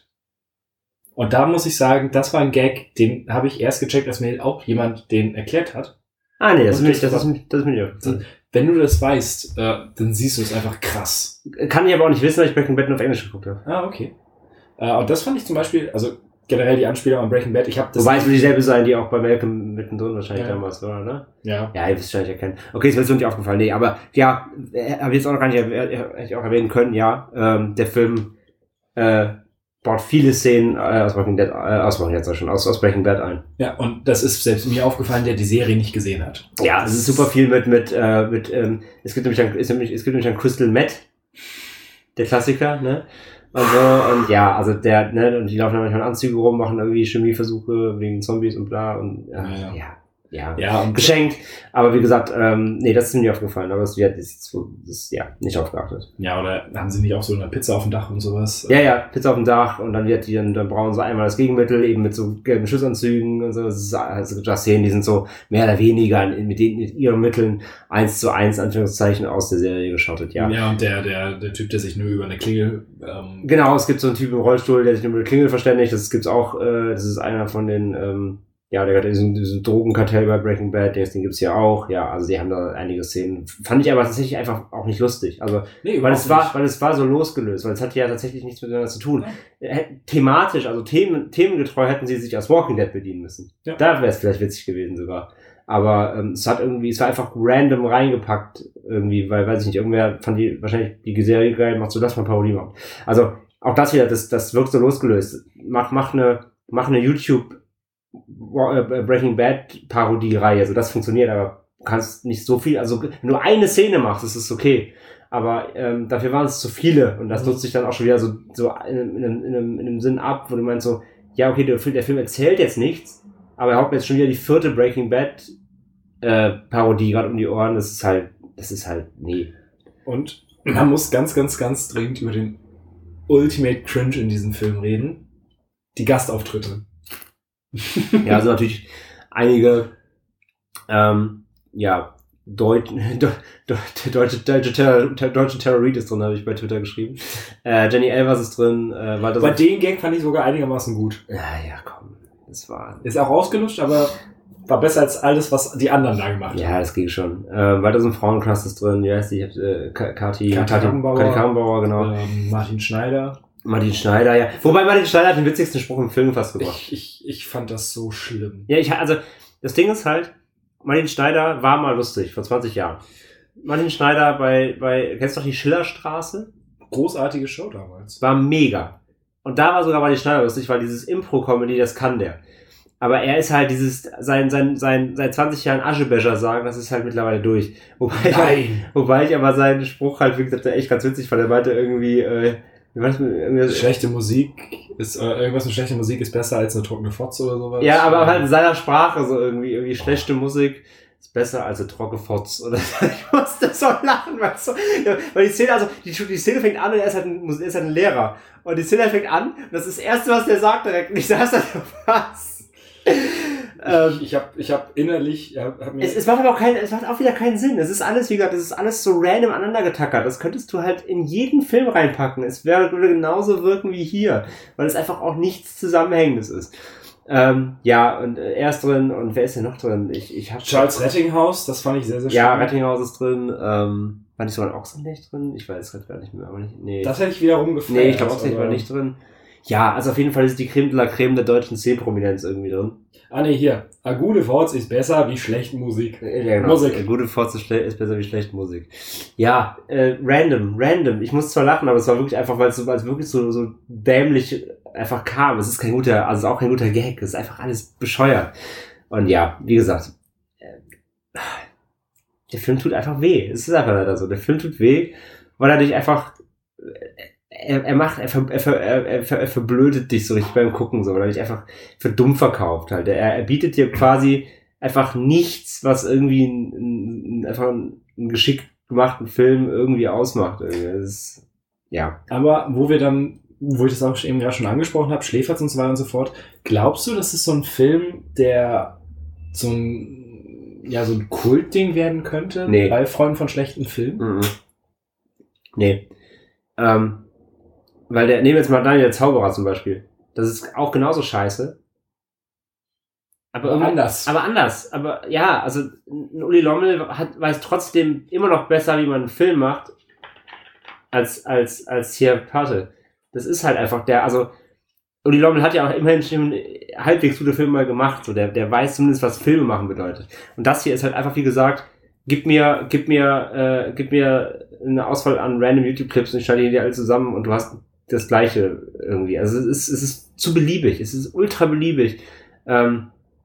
A: Und da muss ich sagen, das war ein Gag, den habe ich erst gecheckt, als mir auch jemand den erklärt hat.
B: Ah, nee, das ist
A: Und
B: mir,
A: das
B: das
A: war-
B: ist, das ist mir nicht.
A: Wenn du das weißt, äh, dann siehst du es einfach krass.
B: Kann ich aber auch nicht wissen, weil ich Breaking Bad nur auf Englisch geguckt habe.
A: Ah, okay. Äh, und das fand ich zum Beispiel, also generell die Anspielung an Breaking Bad, ich habe das...
B: Wobei es wird dieselbe sein, die auch bei Malcolm mittendrin wahrscheinlich
A: Ja.
B: damals war, ne?
A: Ja.
B: Ja, ihr wisst wahrscheinlich erkennen. Okay, ist mir jetzt noch nicht aufgefallen. Nee, aber ja, äh, habe ich jetzt auch noch gar nicht erwäh- äh, hätte ich auch erwähnen können, ja. Ähm, der Film äh, baut viele Szenen äh, aus Breaking Bad, äh, aus Breaking Bad, sag ich schon, aus, aus Breaking Bad ein.
A: Ja, und das ist selbst mir aufgefallen, der die Serie nicht gesehen hat.
B: Ja, es ist super viel mit, mit, äh, mit, ähm, es gibt nämlich ein, es, nämlich, es gibt nämlich ein Crystal Meth, der Klassiker, ne? Und so, und ja, also der, ne, und die laufen dann manchmal in Anzüge rum, machen irgendwie Chemieversuche wegen Zombies und bla und äh,
A: Ja, ja.
B: ja, ja,
A: Ja, und
B: geschenkt. Aber wie gesagt, ähm, nee, das ist mir nicht aufgefallen, aber das, ja, das, ist, das ist ja nicht aufgeachtet.
A: ja, oder haben sie nicht auch so eine Pizza auf dem Dach und sowas?
B: Ja, ja, Pizza auf dem Dach und dann wird die, dann, dann brauchen sie einmal das Gegenmittel, eben mit so gelben Schutzanzügen und so. Das ist, also es gibt da Szenen, die sind so mehr oder weniger in, mit, den, mit ihren Mitteln eins zu eins, Anführungszeichen, aus der Serie geschottet, ja.
A: Ja, und der, der, der Typ, der sich nur über eine Klingel... Ähm,
B: Genau, es gibt so einen Typ im Rollstuhl, der sich nur mit der Klingel verständigt. Das gibt's auch, äh, das ist einer von den, ähm, ja, der hat diesen, diesen Drogenkartell bei Breaking Bad, den, den gibt's hier auch. Ja, also die haben da einige Szenen. Fand ich aber tatsächlich einfach auch nicht lustig. Also,
A: nee,
B: weil
A: überhaupt
B: es war,
A: nicht.
B: weil es war so losgelöst, weil es hatte ja tatsächlich nichts miteinander zu tun. Äh, Thematisch, also Themen, themengetreu hätten sie sich aus Walking Dead bedienen müssen.
A: Ja.
B: Da wäre es vielleicht witzig gewesen sogar. Aber ähm, es hat irgendwie, es war einfach random reingepackt irgendwie, weil, weiß ich nicht, irgendwer fand die wahrscheinlich die Serie geil, macht so, lass mal Parodie machen. Also auch das wieder, das, das wirkt so losgelöst. Mach, mach eine, mach eine YouTube äh, Breaking Bad Parodie-Reihe, also das funktioniert, aber du kannst nicht so viel, also wenn du eine Szene machst, ist es okay. Aber ähm, dafür waren es zu viele und das nutzt sich dann auch schon wieder so, so in, in, in, in, einem, in einem Sinn ab, wo du meinst so, ja okay, der Film, der Film erzählt jetzt nichts, aber er haut mir jetzt schon wieder die vierte Breaking Bad äh, Parodie gerade um die Ohren, das ist halt, das ist halt, nee.
A: Und man muss ganz, ganz, ganz dringend über den Ultimate Cringe in diesem Film reden. Die Gastauftritte.
B: Ja, also natürlich einige, ähm, ja, Deut, De, De, deutsche, deutsche, Terror, deutsche Terroritis drin, habe ich bei Twitter geschrieben. Äh, Jenny Elvers ist drin. Äh, war das
A: Bei den Gag fand ich sogar einigermaßen gut.
B: ja, ja, komm. Das war...
A: Ist auch ausgelutscht, aber war besser als alles, was die anderen da gemacht haben.
B: Ja, das ging schon. Äh, weiter sind Frauencast ist drin. Wie heißt die? Ich hab, äh, Kati,
A: Kati
B: Kati
A: Karrenbauer.
B: Kati Karrenbauer, genau.
A: Ähm, Martin Schneider.
B: Martin Schneider, ja. Wobei Martin Schneider hat den witzigsten Spruch im Film fast gebracht.
A: Ich, ich, ich fand das so schlimm.
B: Ja, ich, also, das Ding ist halt, Martin Schneider war mal lustig, vor zwanzig Jahren. Martin Schneider bei, bei, kennst du doch die Schillerstraße?
A: Großartige Show damals.
B: War mega. Und da war sogar Martin Schneider lustig, weil dieses Impro-Comedy, das kann der. Aber er ist halt dieses, sein, sein, sein, seit zwanzig Jahren Aschebecher sagen, das ist halt mittlerweile durch. Wobei ich,
A: Nein!
B: wobei ich aber seinen Spruch halt, wie gesagt, echt ganz witzig fand. Er meinte irgendwie, äh, wie war das mit, irgendwie,
A: Schlechte Musik ist, äh, irgendwas mit schlechter Musik ist besser als eine trockene Fotze oder sowas.
B: ja, aber halt in seiner Sprache so irgendwie, irgendwie schlechte Musik ist besser als eine trockene Fotz. Oder ich musste so lachen, weil so, ja, weil die Szene, also, die, die Szene fängt an und er ist halt ein, er ist halt ein Lehrer. Und die Szene fängt an und das ist das Erste, was der sagt direkt. Und ich saß da, was? ähm,
A: Ich, ich habe ich hab innerlich... Hab, hab mir
B: Es, es macht aber auch keinen, es macht auch wieder keinen Sinn. Es ist alles, wie gesagt, es ist alles so random aneinander getackert. Das könntest du halt in jeden Film reinpacken. Es wäre, würde genauso wirken wie hier, weil es einfach auch nichts Zusammenhängendes ist. Ähm, ja, und äh, er ist drin und wer ist denn noch drin? Ich, ich hab
A: Charles Rettinghaus, das fand ich sehr, sehr schön.
B: Ja, Rettinghaus ist drin. Ähm, war nicht sogar ein Ochsenlicht drin? Ich weiß gerade gar nicht mehr, aber nicht. Nee,
A: Das hätte ich wiederum gefallen.
B: nee ich glaube Ochsenlicht war nicht drin. Ja, also auf jeden Fall ist die Creme de la Creme der deutschen Szenenprominenz irgendwie drin.
A: Ah nee, hier. A gute Forts ist besser wie schlechte Musik.
B: Ja, genau.
A: Musik.
B: Äh, Gute Forze ist, schle- ist besser wie schlechte Musik. Ja, äh, random, random. Ich muss zwar lachen, aber es war wirklich einfach, weil es so, weil es wirklich so, so dämlich einfach kam. Es ist kein guter, also es ist auch kein guter Gag. Es ist einfach alles bescheuert. Und ja, wie gesagt, äh, der Film tut einfach weh. Es ist einfach leider so. Der Film tut weh, weil er dich einfach, er, er macht, er, ver, er, ver, er, ver, er verblödet dich so richtig beim Gucken, so, weil er dich einfach für dumm verkauft halt. Er, er bietet dir quasi einfach nichts, was irgendwie ein, ein, einfach ein, ein geschickt gemachten Film irgendwie ausmacht. Irgendwie. Das ist, ja.
A: Aber wo wir dann, wo ich das auch eben gerade schon angesprochen habe, Schläferz und so weiter und so fort, glaubst du, das ist so ein Film, der so ein, ja, so ein Kultding werden könnte?
B: Nee.
A: Bei Freunden von schlechten Filmen?
B: Mhm. Nee. Ähm, weil der, nehmen wir jetzt mal Daniel der Zauberer zum Beispiel. Das ist auch genauso scheiße. Aber,
A: aber anders.
B: Aber anders. Aber ja, also Uli Lommel hat, weiß trotzdem immer noch besser, wie man einen Film macht, als, als, als hier Pate. Das ist halt einfach der, also Uli Lommel hat ja auch immerhin schon halbwegs gute Filme mal gemacht, so der, der weiß zumindest, was Filme machen bedeutet. Und das hier ist halt einfach, wie gesagt, gib mir, gib mir, äh, gib mir eine Auswahl an random YouTube-Clips und ich schalte die dir alle zusammen und du hast das Gleiche irgendwie. Also es ist, es ist zu beliebig, es ist ultra beliebig. Ähm,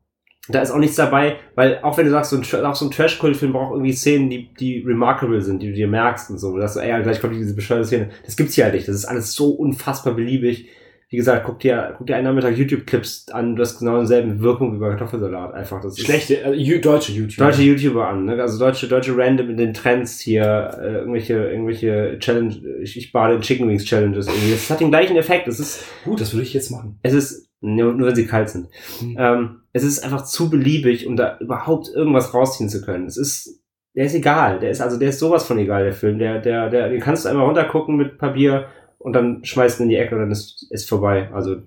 B: da ist auch nichts dabei, weil auch wenn du sagst, so ein, auch so ein Trash-Kult-Film braucht irgendwie Szenen, die, die remarkable sind, die du dir merkst und so, dass du, ey, ja, gleich kommt diese bescheuerte Szene. Das gibt's hier halt nicht. Das ist alles so unfassbar beliebig. Wie gesagt, guck dir, guck dir einen Nachmittag YouTube-Clips an, du hast genau dieselbe Wirkung wie bei Kartoffelsalat. Einfach, das
A: schlechte, äh, deutsche YouTuber.
B: Deutsche YouTuber an, ne? Also deutsche, deutsche Random in den Trends hier, äh, irgendwelche, irgendwelche Challenge, ich, ich bade in Chicken Wings Challenges irgendwie. Das hat den gleichen Effekt. Es ist,
A: gut, das würde ich jetzt machen.
B: Es ist, nur, nur wenn sie kalt sind. Mhm. Ähm, es ist einfach zu beliebig, um da überhaupt irgendwas rausziehen zu können. Es ist, der ist egal. Der ist, also, der ist sowas von egal, der Film. Der, der, der, den kannst du einmal runtergucken mit Papier und dann schmeißt ihn in die Ecke und dann ist, ist vorbei. Also,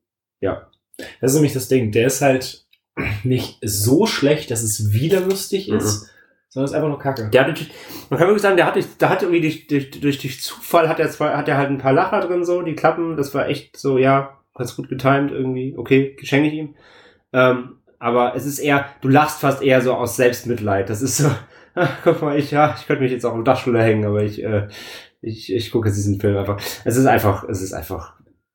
B: ja.
A: Das ist nämlich das Ding. Der ist halt nicht so schlecht, dass es wieder lustig ist, mhm. sondern ist einfach nur Kacke.
B: Der hat, man kann wirklich sagen, der hat, der hat irgendwie durch, durch, durch, durch Zufall hat er zwar, hat er halt ein paar Lacher drin, so, die Klappen, das war echt so, ja, ganz gut getimed irgendwie, okay, schenke ich ihm. Ähm, aber es ist eher, du lachst fast eher so aus Selbstmitleid. Das ist so, ach, guck mal, ich, ja, ich könnte mich jetzt auch im Dachstuhl hängen, aber ich, äh, ich, ich gucke jetzt diesen Film einfach. Es ist einfach, es ist einfach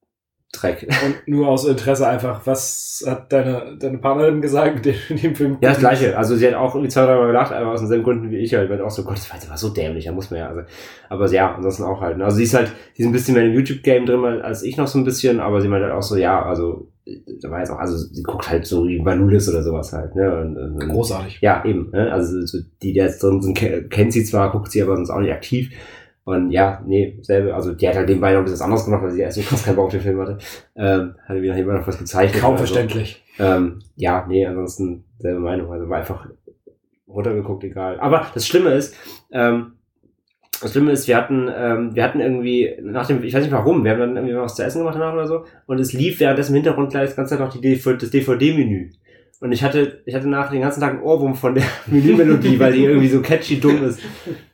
B: Dreck.
A: Und nur aus Interesse einfach, was hat deine, deine Partnerin gesagt in dem Film?
B: Ja, das Gleiche. Also sie hat auch irgendwie zwei, drei Mal gelacht, aber aus denselben Gründen wie ich halt. Weil auch so, Gott, das war so dämlich, da muss man ja, also, aber ja, ansonsten auch halt. Also sie ist halt, sie ist ein bisschen mehr im YouTube-Game drin als ich noch so ein bisschen, aber sie meint halt auch so, ja, also, da war jetzt auch, also sie guckt halt so wie Vanulis oder sowas halt, ne. Und, und,
A: großartig.
B: Ja, eben, ne? Also so, die, die jetzt drin sind, kennt sie zwar, guckt sie aber sonst auch nicht aktiv. Und ja, nee, selbe, also die hat halt nebenbei noch ein bisschen anderes gemacht, weil sie erst so krass keinen Bock auf den Film hatte. Ähm, hatte mir nebenbei noch was gezeichnet.
A: Kaum verständlich.
B: So. Ähm, ja, nee, ansonsten selbe Meinung, also war einfach runtergeguckt, egal. Aber das Schlimme ist, ähm, das Schlimme ist, wir hatten, ähm, wir hatten irgendwie, nach dem, ich weiß nicht warum, wir haben dann irgendwie was zu essen gemacht danach oder so, und es lief währenddessen im Hintergrund gleich die ganze Zeit noch die D V D, das D V D-Menü. Und ich hatte, ich hatte nach den ganzen Tag einen Ohrwurm von der Menümelodie, weil die irgendwie so catchy dumm ist.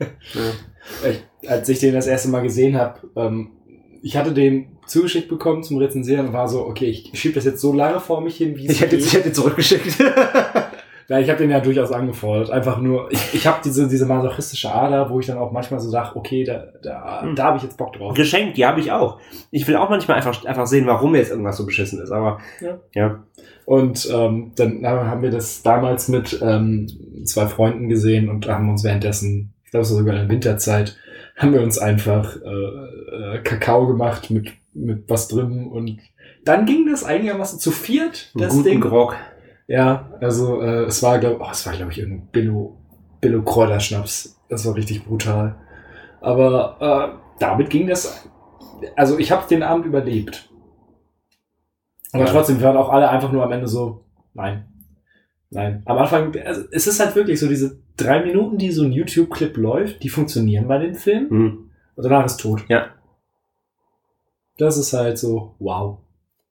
A: Ja. Ich, als ich den das erste Mal gesehen habe, ähm, ich hatte den zugeschickt bekommen zum Rezensieren und war so, okay, ich schiebe das jetzt so lange vor mich hin, wie es
B: ich hätte, ich hätte zurückgeschickt.
A: Ja, ich habe den ja durchaus angefordert. Einfach nur, ich, ich habe diese diese masochistische Ader, wo ich dann auch manchmal so sage, okay, da da, hm. da habe ich jetzt Bock drauf.
B: Geschenkt, die habe ich auch. Ich will auch manchmal einfach einfach sehen, warum jetzt irgendwas so beschissen ist. Aber
A: ja.
B: ja.
A: Und ähm, dann haben wir das damals mit ähm, zwei Freunden gesehen und haben uns währenddessen, ich glaube, es war sogar in der Winterzeit, haben wir uns einfach äh, äh, Kakao gemacht mit mit was drin und dann ging das einigermaßen zu viert, das
B: guten
A: Ding.
B: Grog.
A: Ja, also äh, es war glaube oh, es war glaube ich irgendein Billo Billo Kräuterschnaps. Das war richtig brutal. Aber äh, damit ging das. Also ich habe den Abend überlebt. Aber ja. Trotzdem waren auch alle einfach nur am Ende so, nein, nein. Am Anfang, also es ist halt wirklich so diese drei Minuten, die so ein YouTube-Clip läuft, die funktionieren bei dem Film. Hm. Und danach ist tot.
B: Ja.
A: Das ist halt so, wow.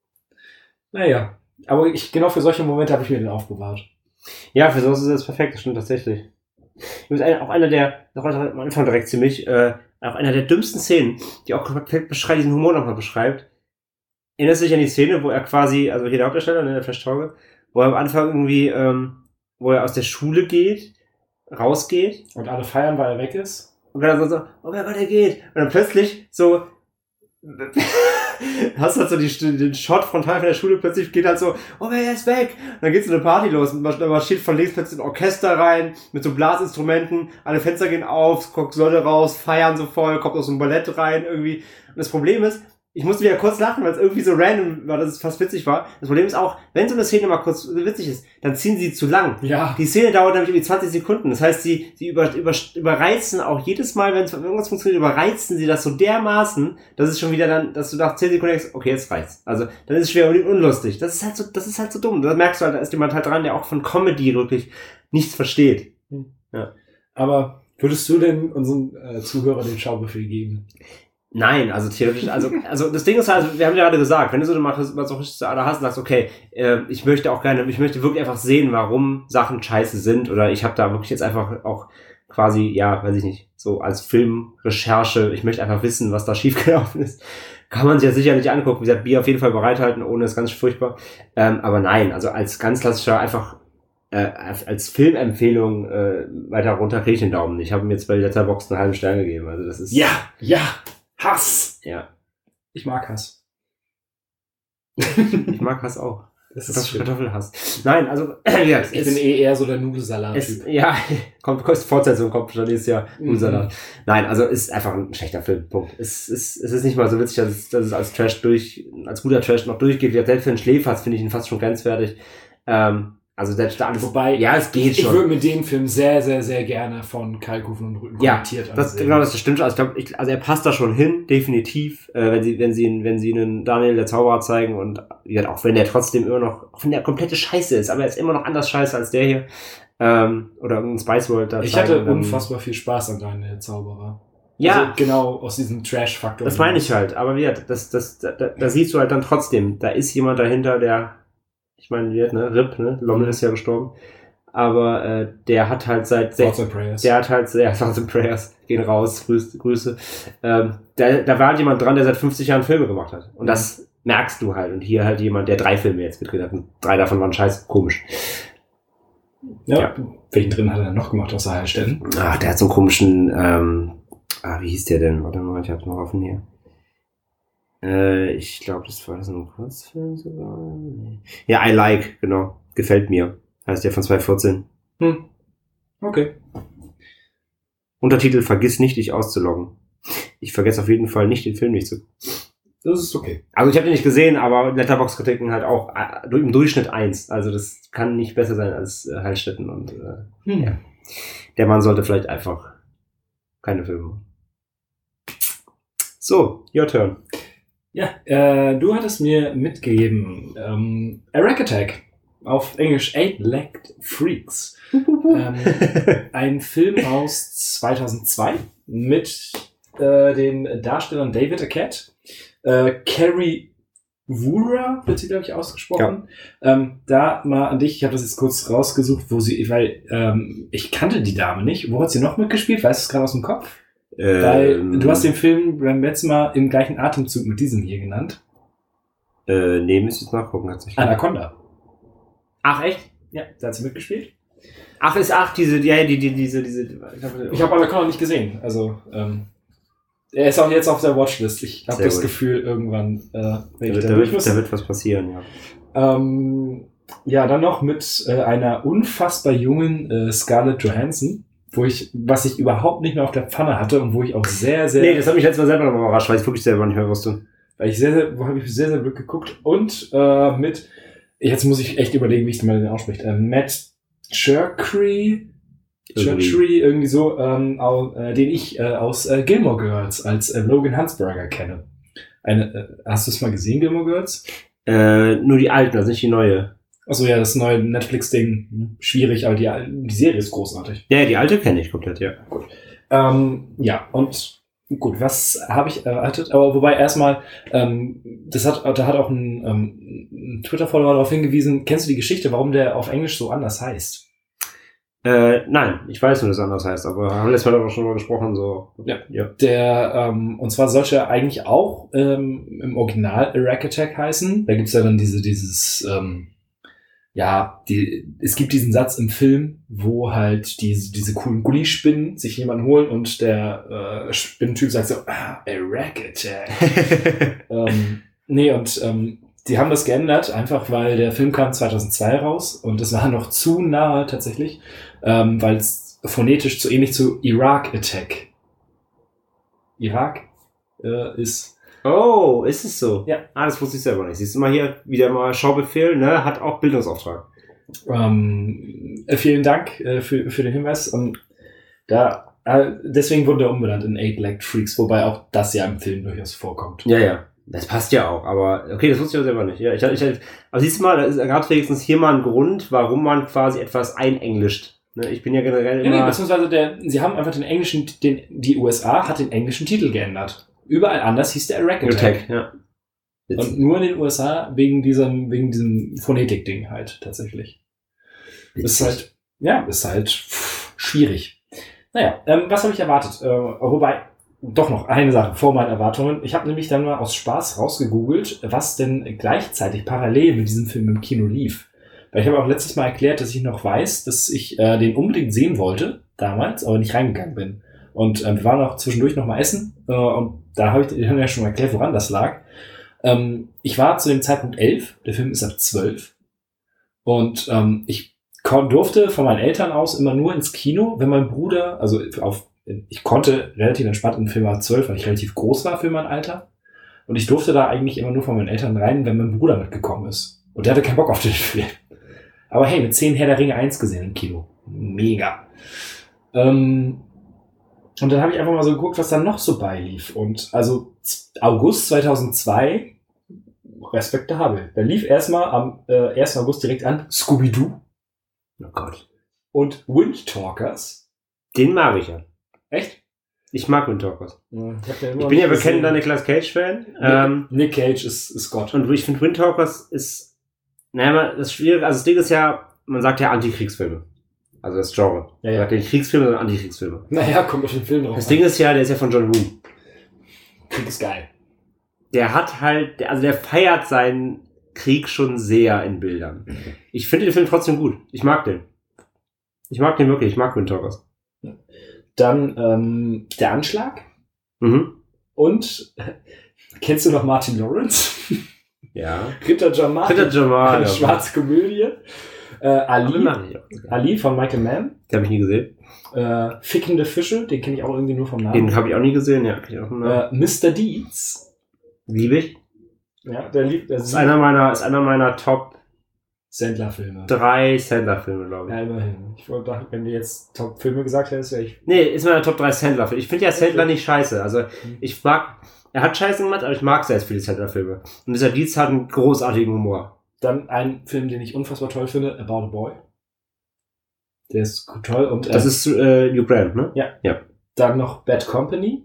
A: Naja. Aber ich, genau für solche Momente habe ich mir den aufbewahrt.
B: Ja, für sowas ist das perfekt, das stimmt tatsächlich. Ich bin auch einer der, noch am Anfang direkt ziemlich, äh, auch einer der dümmsten Szenen, die auch perfekt beschreibt, diesen Humor nochmal beschreibt. Erinnerst du dich an die Szene, wo er quasi, also hier der Hauptdarsteller, ne, der Flash-Tauge, wo er am Anfang irgendwie, ähm, wo er aus der Schule geht, rausgeht.
A: Und alle feiern, weil er weg ist.
B: Und dann so, oh mein Gott, er geht. Und dann plötzlich so, hast halt so die, den Shot frontal von der Schule, plötzlich geht halt so, oh, er ist weg. Und dann geht so eine Party los und man marschiert von links plötzlich ein Orchester rein, mit so Blasinstrumenten, alle Fenster gehen auf, guckt Sonne raus, feiern so voll, kommt aus so einem Ballett rein irgendwie. Und das Problem ist, ich musste wieder kurz lachen, weil es irgendwie so random war, dass es fast witzig war. Das Problem ist auch, wenn so eine Szene mal kurz witzig ist, dann ziehen sie zu lang.
A: Ja.
B: Die Szene dauert nämlich irgendwie zwanzig Sekunden. Das heißt, sie, sie über, über, überreizen auch jedes Mal, wenn irgendwas funktioniert, überreizen sie das so dermaßen, dass es schon wieder dann, dass du nach zehn Sekunden denkst, okay, jetzt reicht's. Also, dann ist es schwer und unlustig. Das ist halt so, das ist halt so dumm. Da merkst du halt, da ist jemand halt dran, der auch von Comedy wirklich nichts versteht.
A: Ja. Aber würdest du denn unseren äh, Zuhörern den Schaubefehl geben?
B: Nein, also theoretisch, also, also das Ding ist halt, also wir haben ja gerade gesagt, wenn du so eine masochistische Ader hast und sagst, okay, äh, ich möchte auch gerne, ich möchte wirklich einfach sehen, warum Sachen scheiße sind, oder ich habe da wirklich jetzt einfach auch quasi, ja, weiß ich nicht, so als Filmrecherche, ich möchte einfach wissen, was da schiefgelaufen ist, kann man sich ja sicher nicht angucken. Wie gesagt, Bier auf jeden Fall bereithalten, ohne ist ganz furchtbar. Ähm, aber nein, also als ganz klassischer, einfach äh, als Filmempfehlung äh, weiter runter kriege ich den Daumen nicht. Ich habe ihm jetzt bei Letterboxd einen halben Stern gegeben, also das ist...
A: Ja, ja! Hass!
B: Ja.
A: Ich mag Hass.
B: Ich mag Hass auch.
A: Das ist schön.
B: Kartoffelhass. Nein, also, ja,
A: ich bin eh eher so der Nudelsalat-Typ.
B: Ja, kommt, Fortsetzung kommt schon nächstes Jahr. Nudelsalat. Mhm. Nein, also, ist einfach ein schlechter Film. Punkt. Es ist, es ist nicht mal so witzig, dass es, dass es als Trash durch, als guter Trash noch durchgeht. Selbst für einen Schläferz finde ich ihn fast schon grenzwertig. Ähm, Also selbst da alles.
A: Wobei,
B: ja, es geht
A: ich
B: schon.
A: Ich würde mir den Film sehr, sehr, sehr gerne von Kalkofen und Rücken
B: ja, kommentiert das, genau, das stimmt schon. Also, ich glaub, ich, also er passt da schon hin, definitiv. Äh, wenn sie, wenn sie, wenn sie einen Daniel der Zauberer zeigen und ja, auch wenn der trotzdem immer noch, auch wenn der komplette Scheiße ist, aber er ist immer noch anders Scheiße als der hier. Ähm, oder irgendein Spice World da.
A: Ich zeigen, hatte unfassbar viel Spaß an Daniel der Zauberer.
B: Ja.
A: Also genau aus diesem Trash-Faktor.
B: Das meine ich halt. Aber wie gesagt, das, das, da, da siehst du halt dann trotzdem, da ist jemand dahinter, der, ich meine, wie, ne, R I P, ne, Lommel ist ja gestorben, aber äh, der hat halt seit
A: Thoughts and Prayers.
B: Der hat halt, ja, Thoughts and Prayers, gehen raus, Grüße, Grüße. Ähm, da, da war halt jemand dran, der seit fünfzig Jahren Filme gemacht hat. Und mhm. das merkst du halt. Und hier halt jemand, der drei Filme jetzt mitgedreht hat. Und drei davon waren scheiße, komisch.
A: Ja, ja. Welchen drin hat er noch gemacht außer Heilstätten?
B: Ach, der hat so einen komischen, ähm, ah, wie hieß der denn? Warte mal, ich hab's noch offen hier. Äh, ich glaube, das war das ein Kurzfilm sogar. Nee. Ja, I Like, genau. Gefällt mir. Heißt der von zwanzig vierzehn.
A: Hm. Okay.
B: Untertitel: Vergiss nicht, dich auszuloggen. Ich vergesse auf jeden Fall nicht, den Film nicht zu.
A: Das ist okay.
B: Also ich habe den nicht gesehen, aber Letterboxd-Kritiken halt auch äh, im Durchschnitt eins. Also das kann nicht besser sein als äh, Heilstätten und äh, hm. ja. Der Mann sollte vielleicht einfach keine Filme machen. So, your turn.
A: Ja, äh, du hattest mir mitgegeben ähm, A Rack Attack, auf Englisch Eight-Legged Freaks. ähm, ein Film aus zweitausendzwei mit äh, den Darstellern David Arquette, äh, Carrie Wura, wird sie, glaube ich, ausgesprochen. Ja. Ähm, da mal an dich, ich habe das jetzt kurz rausgesucht, wo sie, weil ähm, ich kannte die Dame nicht. Wo hat sie noch mitgespielt? Weißt du es gerade aus dem Kopf? Ähm, Weil du hast den Film beim letzten Mal im gleichen Atemzug mit diesem hier genannt.
B: Äh, nee, müsste ich jetzt nachgucken.
A: Anaconda.
B: Ach, echt?
A: Ja, da hat sie mitgespielt.
B: Ach, ist ach, diese, ja, die, die, diese, diese.
A: Ich habe ich hab Anaconda nicht gesehen. Also, ähm, er ist auch jetzt auf der Watchlist. Ich habe das gut. Gefühl, irgendwann, äh, wenn
B: da,
A: ich
B: da,
A: da,
B: wird, da wird was passieren, ja.
A: Ähm, ja, dann noch mit äh, einer unfassbar jungen äh, Scarlett Johansson. Wo ich, was ich überhaupt nicht mehr auf der Pfanne hatte und wo ich auch sehr, sehr...
B: Nee, das hat mich letztes Mal selber noch mal überrascht, weil ich wirklich selber nicht mehr wusste.
A: Weil ich sehr, sehr, wo habe ich sehr, sehr Glück geguckt und äh, mit, jetzt muss ich echt überlegen, wie ich den mal den ausspricht, äh, Matt Cherkry, Cherkry, irgendwie so, ähm, auch, äh, den ich äh, aus äh, Gilmore Girls als äh, Logan Huntsberger kenne. Eine, äh, hast du es mal gesehen, Gilmore Girls?
B: Äh, nur die alten, also nicht die neue.
A: Achso, ja, das neue Netflix-Ding, schwierig, aber die, die Serie ist großartig.
B: Ja, die alte kenne ich komplett, ja.
A: Gut. Ähm, ja, und gut, was habe ich erwartet? Aber wobei erstmal, ähm, das hat, da hat auch ein, ähm, ein Twitter-Follower darauf hingewiesen, kennst du die Geschichte, warum der auf Englisch so anders heißt?
B: Äh, nein, ich weiß nur, dass es anders heißt, aber haben letztes Mal auch schon mal gesprochen, so.
A: Ja, ja. Der, ähm, und zwar sollte er eigentlich auch ähm, im Original A Rack Attack heißen. Da gibt's ja dann diese, dieses, ähm, ja, die, es gibt diesen Satz im Film, wo halt diese, diese coolen Gullispinnen sich jemanden holen und der äh, Spinnentyp sagt so, ah, A Rack Attack. ähm, Nee, und ähm, die haben das geändert, einfach weil der Film kam zweitausendzwei raus und es war noch zu nahe tatsächlich, ähm, weil es phonetisch zu ähnlich zu Iraq Attack. Irak äh, ist...
B: Oh, ist es so?
A: Ja.
B: Ah, das wusste ich selber nicht. Siehst du mal hier, wieder mal Schaubefehl, ne, hat auch Bildungsauftrag.
A: Ähm, äh, vielen Dank äh, für, für den Hinweis. Und da, äh, deswegen wurde er umbenannt in Eight-Legged Freaks, wobei auch das ja im Film durchaus vorkommt.
B: Ja, ja. Das passt ja auch, aber okay, das wusste ich auch selber nicht. Ja, ich, ich, aber siehst du mal, da ist gerade wenigstens hier mal ein Grund, warum man quasi etwas einenglischt. Ne, ich bin ja generell immer...
A: Ja, nee, beziehungsweise der, sie haben einfach den englischen, den, die U S A hat den englischen Titel geändert. Überall anders hieß der Iraq Attack.
B: Attack, ja. Jetzt.
A: Und nur in den U S A wegen diesem, wegen diesem Phonetik-Ding halt, tatsächlich. Ist halt, ja, ist halt pff, schwierig. Naja, ähm, was habe ich erwartet? Äh, wobei, doch noch eine Sache vor meinen Erwartungen. Ich habe nämlich dann mal aus Spaß rausgegoogelt, was denn gleichzeitig parallel mit diesem Film im Kino lief. Weil ich habe auch letztes Mal erklärt, dass ich noch weiß, dass ich äh, den unbedingt sehen wollte, damals, aber nicht reingegangen bin. Und äh, wir waren auch zwischendurch noch mal essen äh, und da habe ich dir ja schon mal erklärt, woran das lag. Ähm, ich war zu dem Zeitpunkt elf, der Film ist ab zwölf und ähm, ich kon- durfte von meinen Eltern aus immer nur ins Kino, wenn mein Bruder, also auf, ich konnte relativ entspannt in den Film ab zwölf, weil ich relativ groß war für mein Alter und ich durfte da eigentlich immer nur von meinen Eltern rein, wenn mein Bruder mitgekommen ist. Und der hatte keinen Bock auf den Film. Aber hey, mit zehn Herr der Ringe eins gesehen im Kino. Mega. Ähm, und dann habe ich einfach mal so geguckt, was da noch so beilief. Und also August zweitausendzwei, respektabel. Da lief erstmal am äh, ersten August direkt an Scooby-Doo.
B: Oh Gott.
A: Und Windtalkers.
B: Den mag ich ja.
A: Echt?
B: Ich mag Windtalkers.
A: Ja, ich, hab den
B: Ich bin ja bekennender Nicolas Cage-Fan.
A: Nick,
B: Ähm,
A: Nick Cage ist, ist Gott.
B: und ich finde Windtalkers ist, naja, das Schwierige, also das Ding ist ja, man sagt ja Antikriegsfilme. Also das Genre.
A: Ja, ja.
B: Man sagt nicht Kriegsfilme, sondern Antikriegsfilme.
A: Naja, kommt auf den Film drauf.
B: Das Ding ist ja, der ist ja von John Woo.
A: Krieg ist geil.
B: Der hat halt, der, also der feiert seinen Krieg schon sehr in Bildern. Ich finde den Film trotzdem gut. Ich mag den. Ich mag den wirklich. Ich mag Windtalkers.
A: Dann ähm, Der Anschlag.
B: Mhm.
A: Und kennst du noch Martin Lawrence?
B: Ja.
A: Ritter Jamal.
B: Ritter Jamal.
A: Eine schwarze Komödie. Äh, Ali. Ali von Michael Mann.
B: Den habe ich nie gesehen.
A: Äh, Fickende Fische, den kenne ich auch irgendwie nur vom Namen.
B: Den habe ich auch nie gesehen, ja. Ich auch
A: äh, Mister Deeds.
B: Liebe ich.
A: Ja, der liebt.
B: Das ist einer meiner, ist einer meiner Top
A: Sandler-Filme.
B: drei Sandler-Filme, glaube ich.
A: Ja, immerhin. Ich wollte, wenn du jetzt Top-Filme gesagt hättest, wäre ich...
B: Nee, ist meiner Top drei Sandler-Filme. Ich finde ja Sandler nicht scheiße. Also, ich mag, er hat Scheiße gemacht, aber ich mag sehr viele Sandler-Filme. Und Mister Deeds hat einen großartigen Humor.
A: Dann ein Film, den ich unfassbar toll finde, About a Boy. Der ist toll und... Äh,
B: Das ist äh, Hugh Grant, ne?
A: Ja.
B: Ja.
A: Dann noch Bad Company.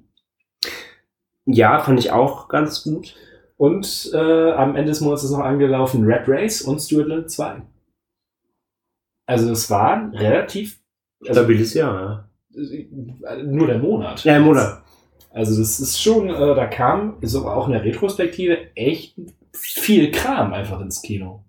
B: Ja, fand ich auch ganz gut.
A: Und äh, am Ende des Monats ist noch angelaufen Red Race und Stuart Little zwei. Also das war relativ... Also,
B: stabiles Jahr,
A: ja. Nur der Monat.
B: Ja, im Monat.
A: Also das ist schon, äh, da kam, ist aber auch in der Retrospektive echt viel Kram einfach ins Kino.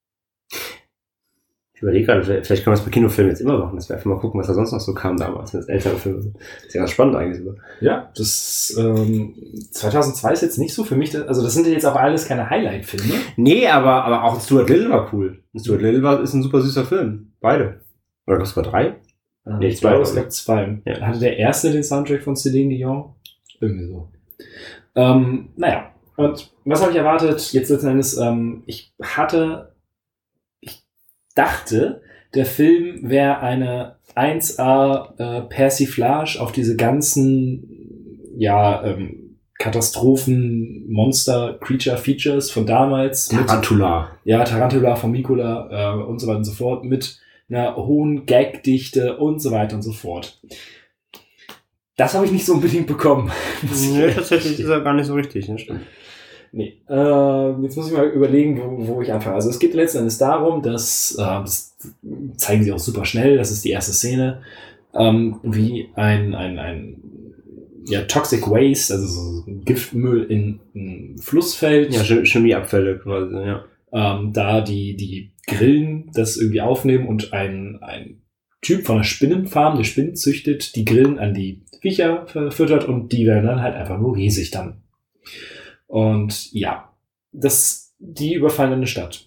B: Ich überlege gerade, vielleicht können wir das bei Kinofilmen jetzt immer machen. Das wäre einfach mal gucken, was da sonst noch so kam damals, wenn es ältere Filme sind. Das ist ja ganz spannend eigentlich sogar.
A: Ja, das ähm, zweitausendzwei ist jetzt nicht so für mich, also das sind jetzt auch alles keine Highlight-Filme.
B: Nee, aber, aber auch Stuart Little war cool. Stuart Little war, ist ein super süßer Film. Beide. Oder gab es sogar drei?
A: Äh,
B: Nee,
A: ich
B: zwei,
A: glaube, es
B: oder?
A: gab zwei.
B: Ja.
A: Hatte der erste den Soundtrack von Celine Dion? Irgendwie so. Ähm, naja, und was habe ich erwartet? Jetzt letzten Endes, ähm, ich hatte, ich dachte, der Film wäre eine eins A äh, Persiflage auf diese ganzen, ja, ähm, Katastrophen, Monster, Creature, Features von damals. Mit,
B: Tarantula.
A: ja, Tarantula von Mikula äh, und so weiter und so fort, mit einer hohen Gagdichte und so weiter und so fort. Das habe ich nicht so unbedingt bekommen.
B: Nee, tatsächlich ist er gar nicht so richtig, ne? Stimmt.
A: Nee. Äh, jetzt muss ich mal überlegen, wo, wo ich anfange. Also es geht letzten Endes darum, dass, äh, das zeigen sie auch super schnell, das ist die erste Szene, ähm, wie ein, ein, ein ja, Toxic Waste, also so Giftmüll in einen Fluss fällt.
B: Ja, Ch- Chemieabfälle quasi, ja.
A: Ähm, da die, die Grillen das irgendwie aufnehmen und ein, ein Typ von einer Spinnenfarm, der Spinnen züchtet, die Grillen an die Viecher verfüttert und die werden dann halt einfach nur riesig dann. Und ja, das, die überfallen eine Stadt.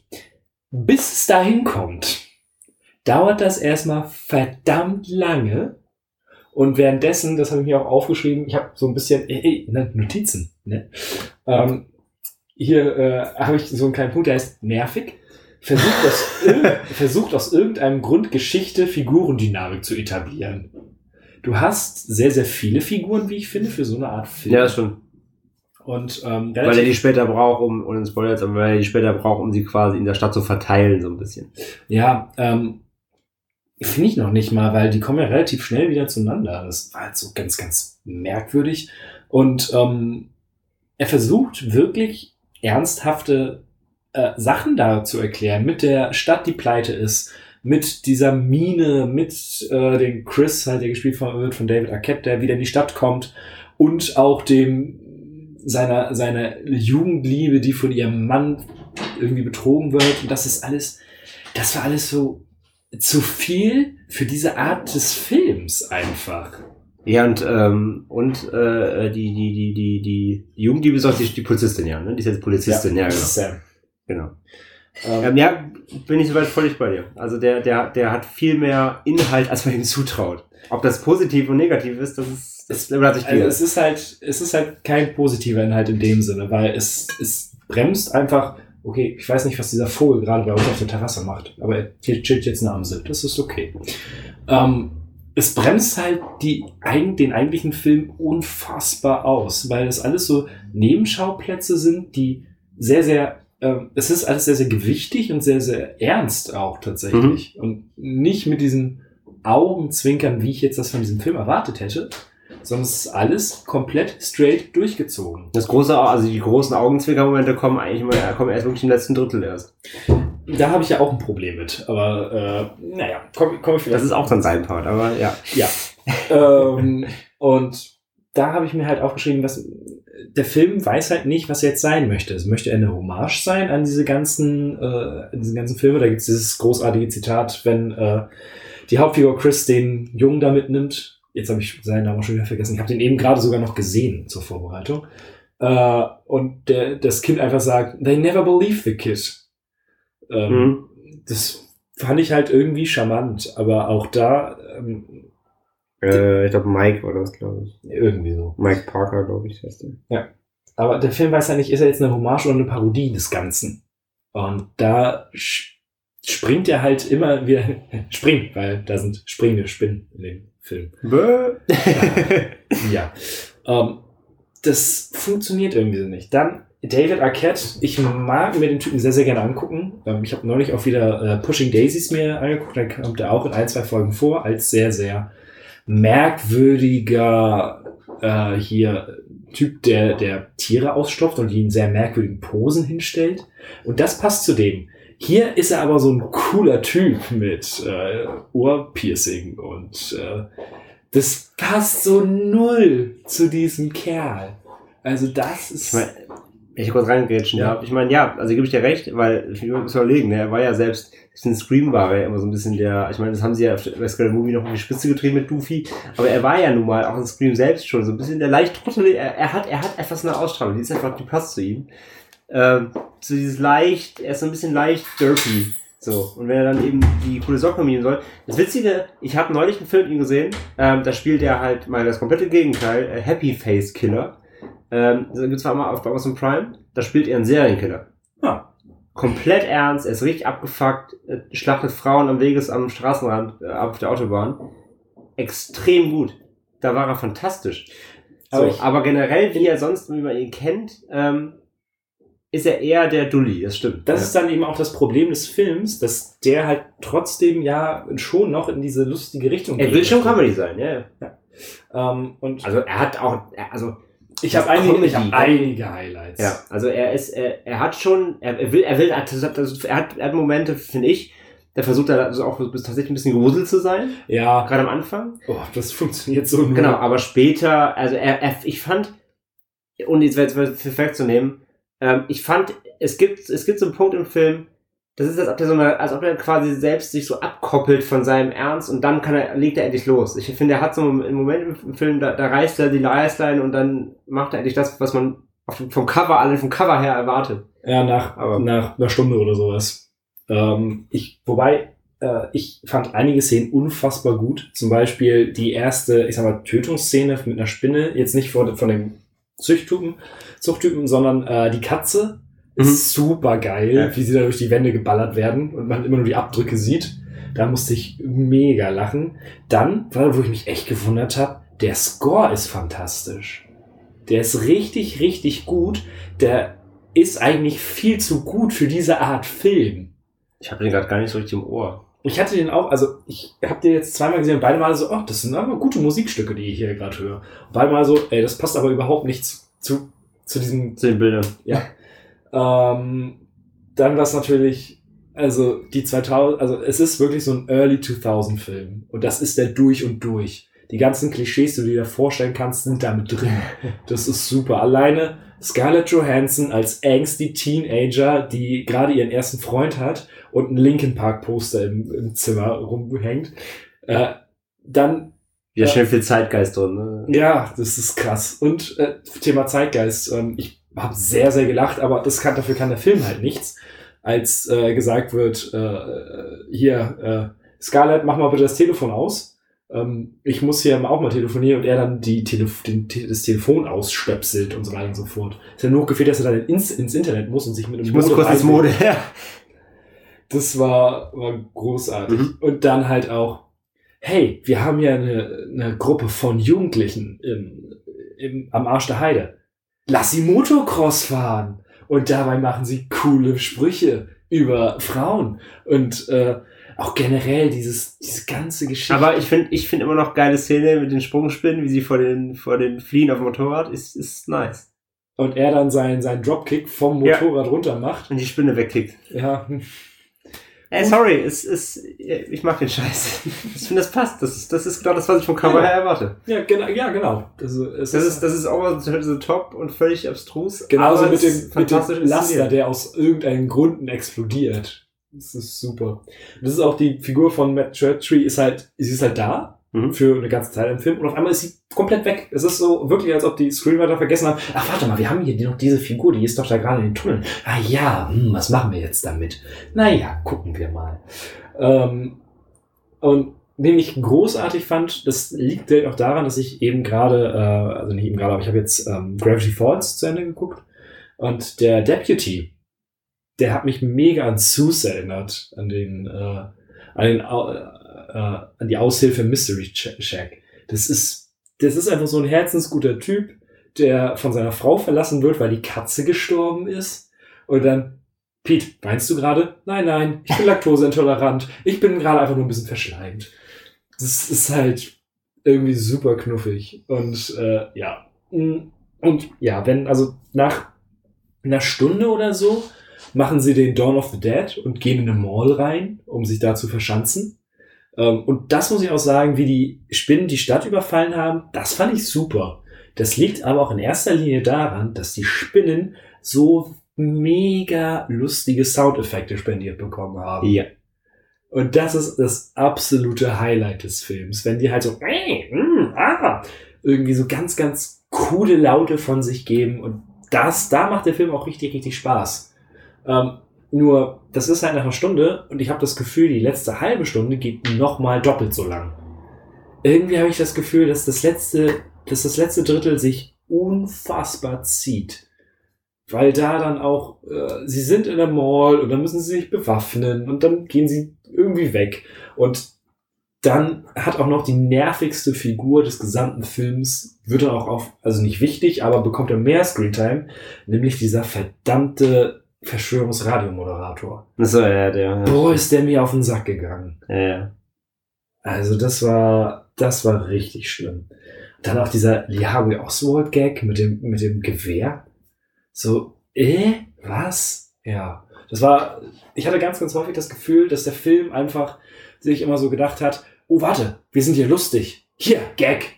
A: Bis es dahin kommt, dauert das erstmal verdammt lange. Und währenddessen, das habe ich mir auch aufgeschrieben, ich habe so ein bisschen äh, äh, Notizen. Ne? Ähm, hier äh, habe ich so einen kleinen Punkt, der heißt nervig. Versucht aus, irg- versucht aus irgendeinem Grund Geschichte, Figurendynamik zu etablieren. Du hast sehr, sehr viele Figuren, wie ich finde, für so eine Art Film.
B: Ja, das schon.
A: Und, ähm,
B: weil er die später braucht, um, und Spoiler jetzt, aber weil er die später braucht, um sie quasi in der Stadt zu verteilen, so ein bisschen.
A: Ja, ähm, finde ich noch nicht mal, weil die kommen ja relativ schnell wieder zueinander. Das war halt so ganz, ganz merkwürdig. Und ähm, er versucht wirklich ernsthafte äh, Sachen da zu erklären. Mit der Stadt, die pleite ist. Mit dieser Mine, mit äh, dem Chris, halt, der gespielt von, wird von David Arquette, der wieder in die Stadt kommt. Und auch dem seiner, seiner Jugendliebe, die von ihrem Mann irgendwie betrogen wird. Und das ist alles, das war alles so zu viel für diese Art des Films einfach.
B: Ja, und ähm, und äh, die die die die die Jugendliebe ist auch die, die Polizistin, ja, ne? Die ist jetzt Polizistin, ja, ja genau.
A: Sam.
B: Genau. Ähm, ähm, ja, bin ich soweit völlig bei dir. Also der der der hat viel mehr Inhalt, als man ihm zutraut. Ob das positiv und negativ ist, das ist das überlasse ich dir.
A: Also es ist halt es ist halt kein positiver Inhalt in dem Sinne, weil es es bremst einfach. Okay, ich weiß nicht, was dieser Vogel gerade bei uns auf der Terrasse macht, aber er chillt jetzt eine Amsel. Das ist okay. Ähm, es bremst halt die, den eigentlichen Film unfassbar aus, weil das alles so Nebenschauplätze sind, die sehr, sehr, äh, es ist alles sehr, sehr gewichtig und sehr, sehr ernst auch tatsächlich. Mhm. Und nicht mit diesen Augenzwinkern, wie ich jetzt das von diesem Film erwartet hätte, sondern es ist alles komplett straight durchgezogen.
B: Das große, also die großen Augenzwinker-Momente kommen eigentlich immer, kommen erst wirklich im letzten Drittel erst.
A: Da habe ich ja auch ein Problem mit, aber äh, naja, komm, komm ich vielleicht.
B: Das ist auch dann sein Part, aber ja.
A: Ja. ähm, und da habe ich mir halt aufgeschrieben, was der Film weiß halt nicht, was er jetzt sein möchte. Es möchte eine Hommage sein an diese ganzen, äh, diese ganzen Filme. Da gibt es dieses großartige Zitat, wenn äh, die Hauptfigur Chris den Jungen da mitnimmt. Jetzt habe ich seinen Namen schon wieder vergessen. Ich habe den eben gerade sogar noch gesehen zur Vorbereitung. Äh, und der, das Kind einfach sagt, they never believe the kid. Ähm, mhm. Das fand ich halt irgendwie charmant. Aber auch da... Ähm,
B: äh, ich glaube Mike war das, glaube ich.
A: Irgendwie so.
B: Mike Parker, glaube ich, heißt der.
A: Ja. Aber der Film weiß ja nicht, ist er jetzt eine Hommage oder eine Parodie des Ganzen. Und da springt er halt immer wieder... springt, weil da sind springende Spinnen in dem Film. ja. Ähm, das funktioniert irgendwie so nicht. Dann David Arquette. Ich mag mir den Typen sehr, sehr gerne angucken. Ähm, ich habe neulich auch wieder äh, Pushing Daisies mir angeguckt. Da kommt er auch in ein, zwei Folgen vor als sehr, sehr merkwürdiger äh, hier Typ, der, der Tiere ausstopft und die in sehr merkwürdigen Posen hinstellt. Und das passt zu dem. Hier ist er aber so ein cooler Typ mit äh, Ohrpiercing und äh, das passt so null zu diesem Kerl. Also das ist...
B: Ich mein, ich kurz reingrätschen, ja. ja. Ich meine, ja, also gebe ich dir recht, weil ich muss überlegen, ne, er war ja selbst, in Scream war er ja immer so ein bisschen der, ich meine, das haben sie ja bei Scary Movie noch auf die Spitze getrieben mit Doofy, aber er war ja nun mal auch in Scream selbst schon so ein bisschen der leicht trottelige, er, er hat, er hat etwas eine Ausstrahlung, die ist einfach, die passt zu ihm. Ähm, so dieses leicht, er ist so ein bisschen leicht derpy. So. Und wenn er dann eben die coole Socke nehmen soll. Das Witzige, ich habe neulich einen Film mit ihm gesehen, ähm, da spielt er halt mal das komplette Gegenteil, äh, Happy Face Killer. Ähm, da gibt's zwar mal auf Amazon Prime, da spielt er einen Serienkiller.
A: Ah.
B: Komplett ernst, er ist richtig abgefuckt, äh, schlachtet Frauen am Weges am Straßenrand, äh, auf der Autobahn. Extrem gut. Da war er fantastisch. So, aber, ich, aber generell, wie er sonst, wie man ihn kennt, ähm, ist er eher der Dulli, das stimmt.
A: Das
B: ja.
A: ist dann eben auch das Problem des Films, dass der halt trotzdem ja schon noch in diese lustige Richtung
B: geht. Er will schon Comedy sein, ja. ja.
A: Ähm, und
B: also er hat auch, also
A: ich habe einige, ich hab einige Highlights.
B: Ja, also er ist, er, er hat schon, er, er will, er will, er hat, er hat, er hat Momente, finde ich, der versucht da also auch tatsächlich ein bisschen gewuselt zu sein.
A: Ja.
B: Gerade am Anfang.
A: Oh, das funktioniert so nur.
B: Genau, aber später, also er, er ich fand, und jetzt für Fact zu nehmen, ähm, ich fand, es gibt, es gibt so einen Punkt im Film, das ist, als ob der so eine, als ob er quasi selbst sich so abkoppelt von seinem Ernst und dann kann er, legt er endlich los. Ich finde, er hat so einen Moment im Film, da, da reißt er die Reißleine und dann macht er endlich das, was man auf, vom Cover, alle vom Cover her erwartet.
A: Ja, nach,
B: Aber-
A: nach einer Stunde oder sowas. Ähm, ich, wobei, äh, ich fand einige Szenen unfassbar gut. Zum Beispiel die erste, ich sag mal, Tötungsszene mit einer Spinne. Jetzt nicht von, von dem Züchttypen, Zuchttypen, sondern äh, die Katze ist super geil,
B: Ja.
A: wie sie da durch die Wände geballert werden und man immer nur die Abdrücke sieht. Da musste ich mega lachen. Dann, wo ich mich echt gewundert habe, der Score ist fantastisch. Der ist richtig, richtig gut. Der ist eigentlich viel zu gut für diese Art Film.
B: Ich habe den gerade gar nicht so richtig im Ohr.
A: Ich hatte den auch, also ich habe den jetzt zweimal gesehen und beide Mal so, oh, das sind aber gute Musikstücke, die ich hier gerade höre. Und beide Mal so, ey, das passt aber überhaupt nicht zu, zu, zu diesem...
B: Zu den Bildern.
A: Ja. Ähm, dann war es natürlich, also die zweitausend, also es ist wirklich so ein Early zweitausend Film. Und das ist der durch und durch. Die ganzen Klischees, die du dir vorstellen kannst, sind da mit drin. Das ist super. Alleine Scarlett Johansson als angsty Teenager, die gerade ihren ersten Freund hat und ein Linkin Park Poster im, im Zimmer rumhängt. Äh, dann
B: Wieder
A: Ja.
B: schnell viel Zeitgeist drin. Ne?
A: ja, das ist krass. Und äh, Thema Zeitgeist. Ähm, ich habe sehr, sehr gelacht, aber das kann, dafür kann der Film halt nichts. Als äh, gesagt wird, äh, hier, äh, Scarlett, mach mal bitte das Telefon aus. Ähm, ich muss hier auch mal telefonieren und er dann die Telef- den, das Telefon ausstöpselt und so weiter und so fort. Ist ja nur gefehlt, dass er dann ins, ins Internet muss und sich mit einem
B: Ich muss kurz ins Mode. Ja.
A: Das war, war großartig.
B: Mhm.
A: Und dann halt auch, hey, wir haben ja eine, eine Gruppe von Jugendlichen im, im, am Arsch der Heide. Lass sie Motocross fahren. Und dabei machen sie coole Sprüche über Frauen. Und äh, auch generell dieses, diese ganze Geschichte.
B: Aber ich finde ich finde immer noch geile Szene mit den Sprungspinnen, wie sie vor den, vor den fliehen auf dem Motorrad, ist, ist nice.
A: Und er dann seinen, seinen Dropkick vom
B: Ja.
A: Motorrad runter macht.
B: Und die Spinne wegkickt.
A: Ja,
B: Ey, sorry, es ist, ich mag den Scheiß. Ich finde, das passt. Das ist, das ist genau das, was ich vom Cover her erwarte.
A: ja, genau, ja, genau. Also, es
B: Das ist, das ist auch so top und völlig abstrus.
A: genauso
B: aber
A: mit
B: es ist
A: dem, mit dem
B: fantastisch
A: Laster,
B: inszeniert.
A: der aus irgendeinen Gründen explodiert. Das ist super. Das ist auch die Figur von Matt Chertry, ist halt, sie ist halt da
B: Mhm.
A: für eine ganze Zeit im Film und auf einmal ist sie komplett weg. Es ist so wirklich, als ob die Screenwriter vergessen haben, ach warte mal, wir haben hier noch diese Figur, die ist doch da gerade in den Tunneln. Ah ja, hm, was machen wir jetzt damit? Naja, gucken wir mal. Ähm, und wen ich großartig fand, das liegt halt auch daran, dass ich eben gerade, äh, also nicht eben gerade, aber ich habe jetzt ähm, Gravity Falls zu Ende geguckt und der Deputy, der hat mich mega an Zeus erinnert, an den, äh, an den, äh, an die Aushilfe Mystery Shack. Das ist, das ist einfach so ein herzensguter Typ, der von seiner Frau verlassen wird, weil die Katze gestorben ist. Und dann, Pete, weinst du gerade? Nein, nein, ich bin laktoseintolerant. Ich bin gerade einfach nur ein bisschen verschleimt. Das ist halt irgendwie super knuffig. Und äh, ja. Und ja, wenn, also nach einer Stunde oder so machen sie den Dawn of the Dead und gehen in eine Mall rein, um sich da zu verschanzen. Und das muss ich auch sagen, wie die Spinnen die Stadt überfallen haben, das fand ich super. Das liegt aber auch in erster Linie daran, dass die Spinnen so mega lustige Soundeffekte spendiert bekommen haben.
B: Ja.
A: Und das ist das absolute Highlight des Films, wenn die halt so äh, mm, ah, irgendwie so ganz, ganz coole Laute von sich geben. Und das, da macht der Film auch richtig, richtig Spaß. Ähm, Nur, das ist halt nach einer Stunde und ich habe das Gefühl, die letzte halbe Stunde geht nochmal doppelt so lang. Irgendwie habe ich das Gefühl, dass das letzte, dass das letzte Drittel sich unfassbar zieht. Weil da dann auch, äh, sie sind in der Mall und dann müssen sie sich bewaffnen und dann gehen sie irgendwie weg. Und dann hat auch noch die nervigste Figur des gesamten Films, wird dann auch auf, also nicht wichtig, aber bekommt er mehr Screentime, nämlich dieser verdammte Verschwörungsradiomoderator.
B: So, ja, der.
A: Boah, ist der mir auf den Sack gegangen.
B: Ja, ja.
A: Also das war, das war richtig schlimm. Dann auch dieser Lee Harvey Oswald Gag mit dem, mit dem Gewehr. So, äh, was? Ja. Das war, ich hatte ganz, ganz häufig das Gefühl, dass der Film einfach sich immer so gedacht hat, oh, warte, wir sind hier lustig. Hier, Gag.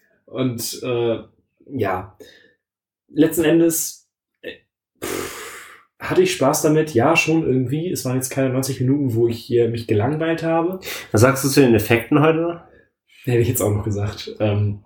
A: Und, äh, ja. Letzten Endes, äh, pff, hatte ich Spaß damit? Ja, schon irgendwie. Es waren jetzt keine neunzig Minuten, wo ich hier mich gelangweilt habe.
B: Was sagst du zu den Effekten heute noch?
A: Hätte ich jetzt auch noch gesagt. Ähm,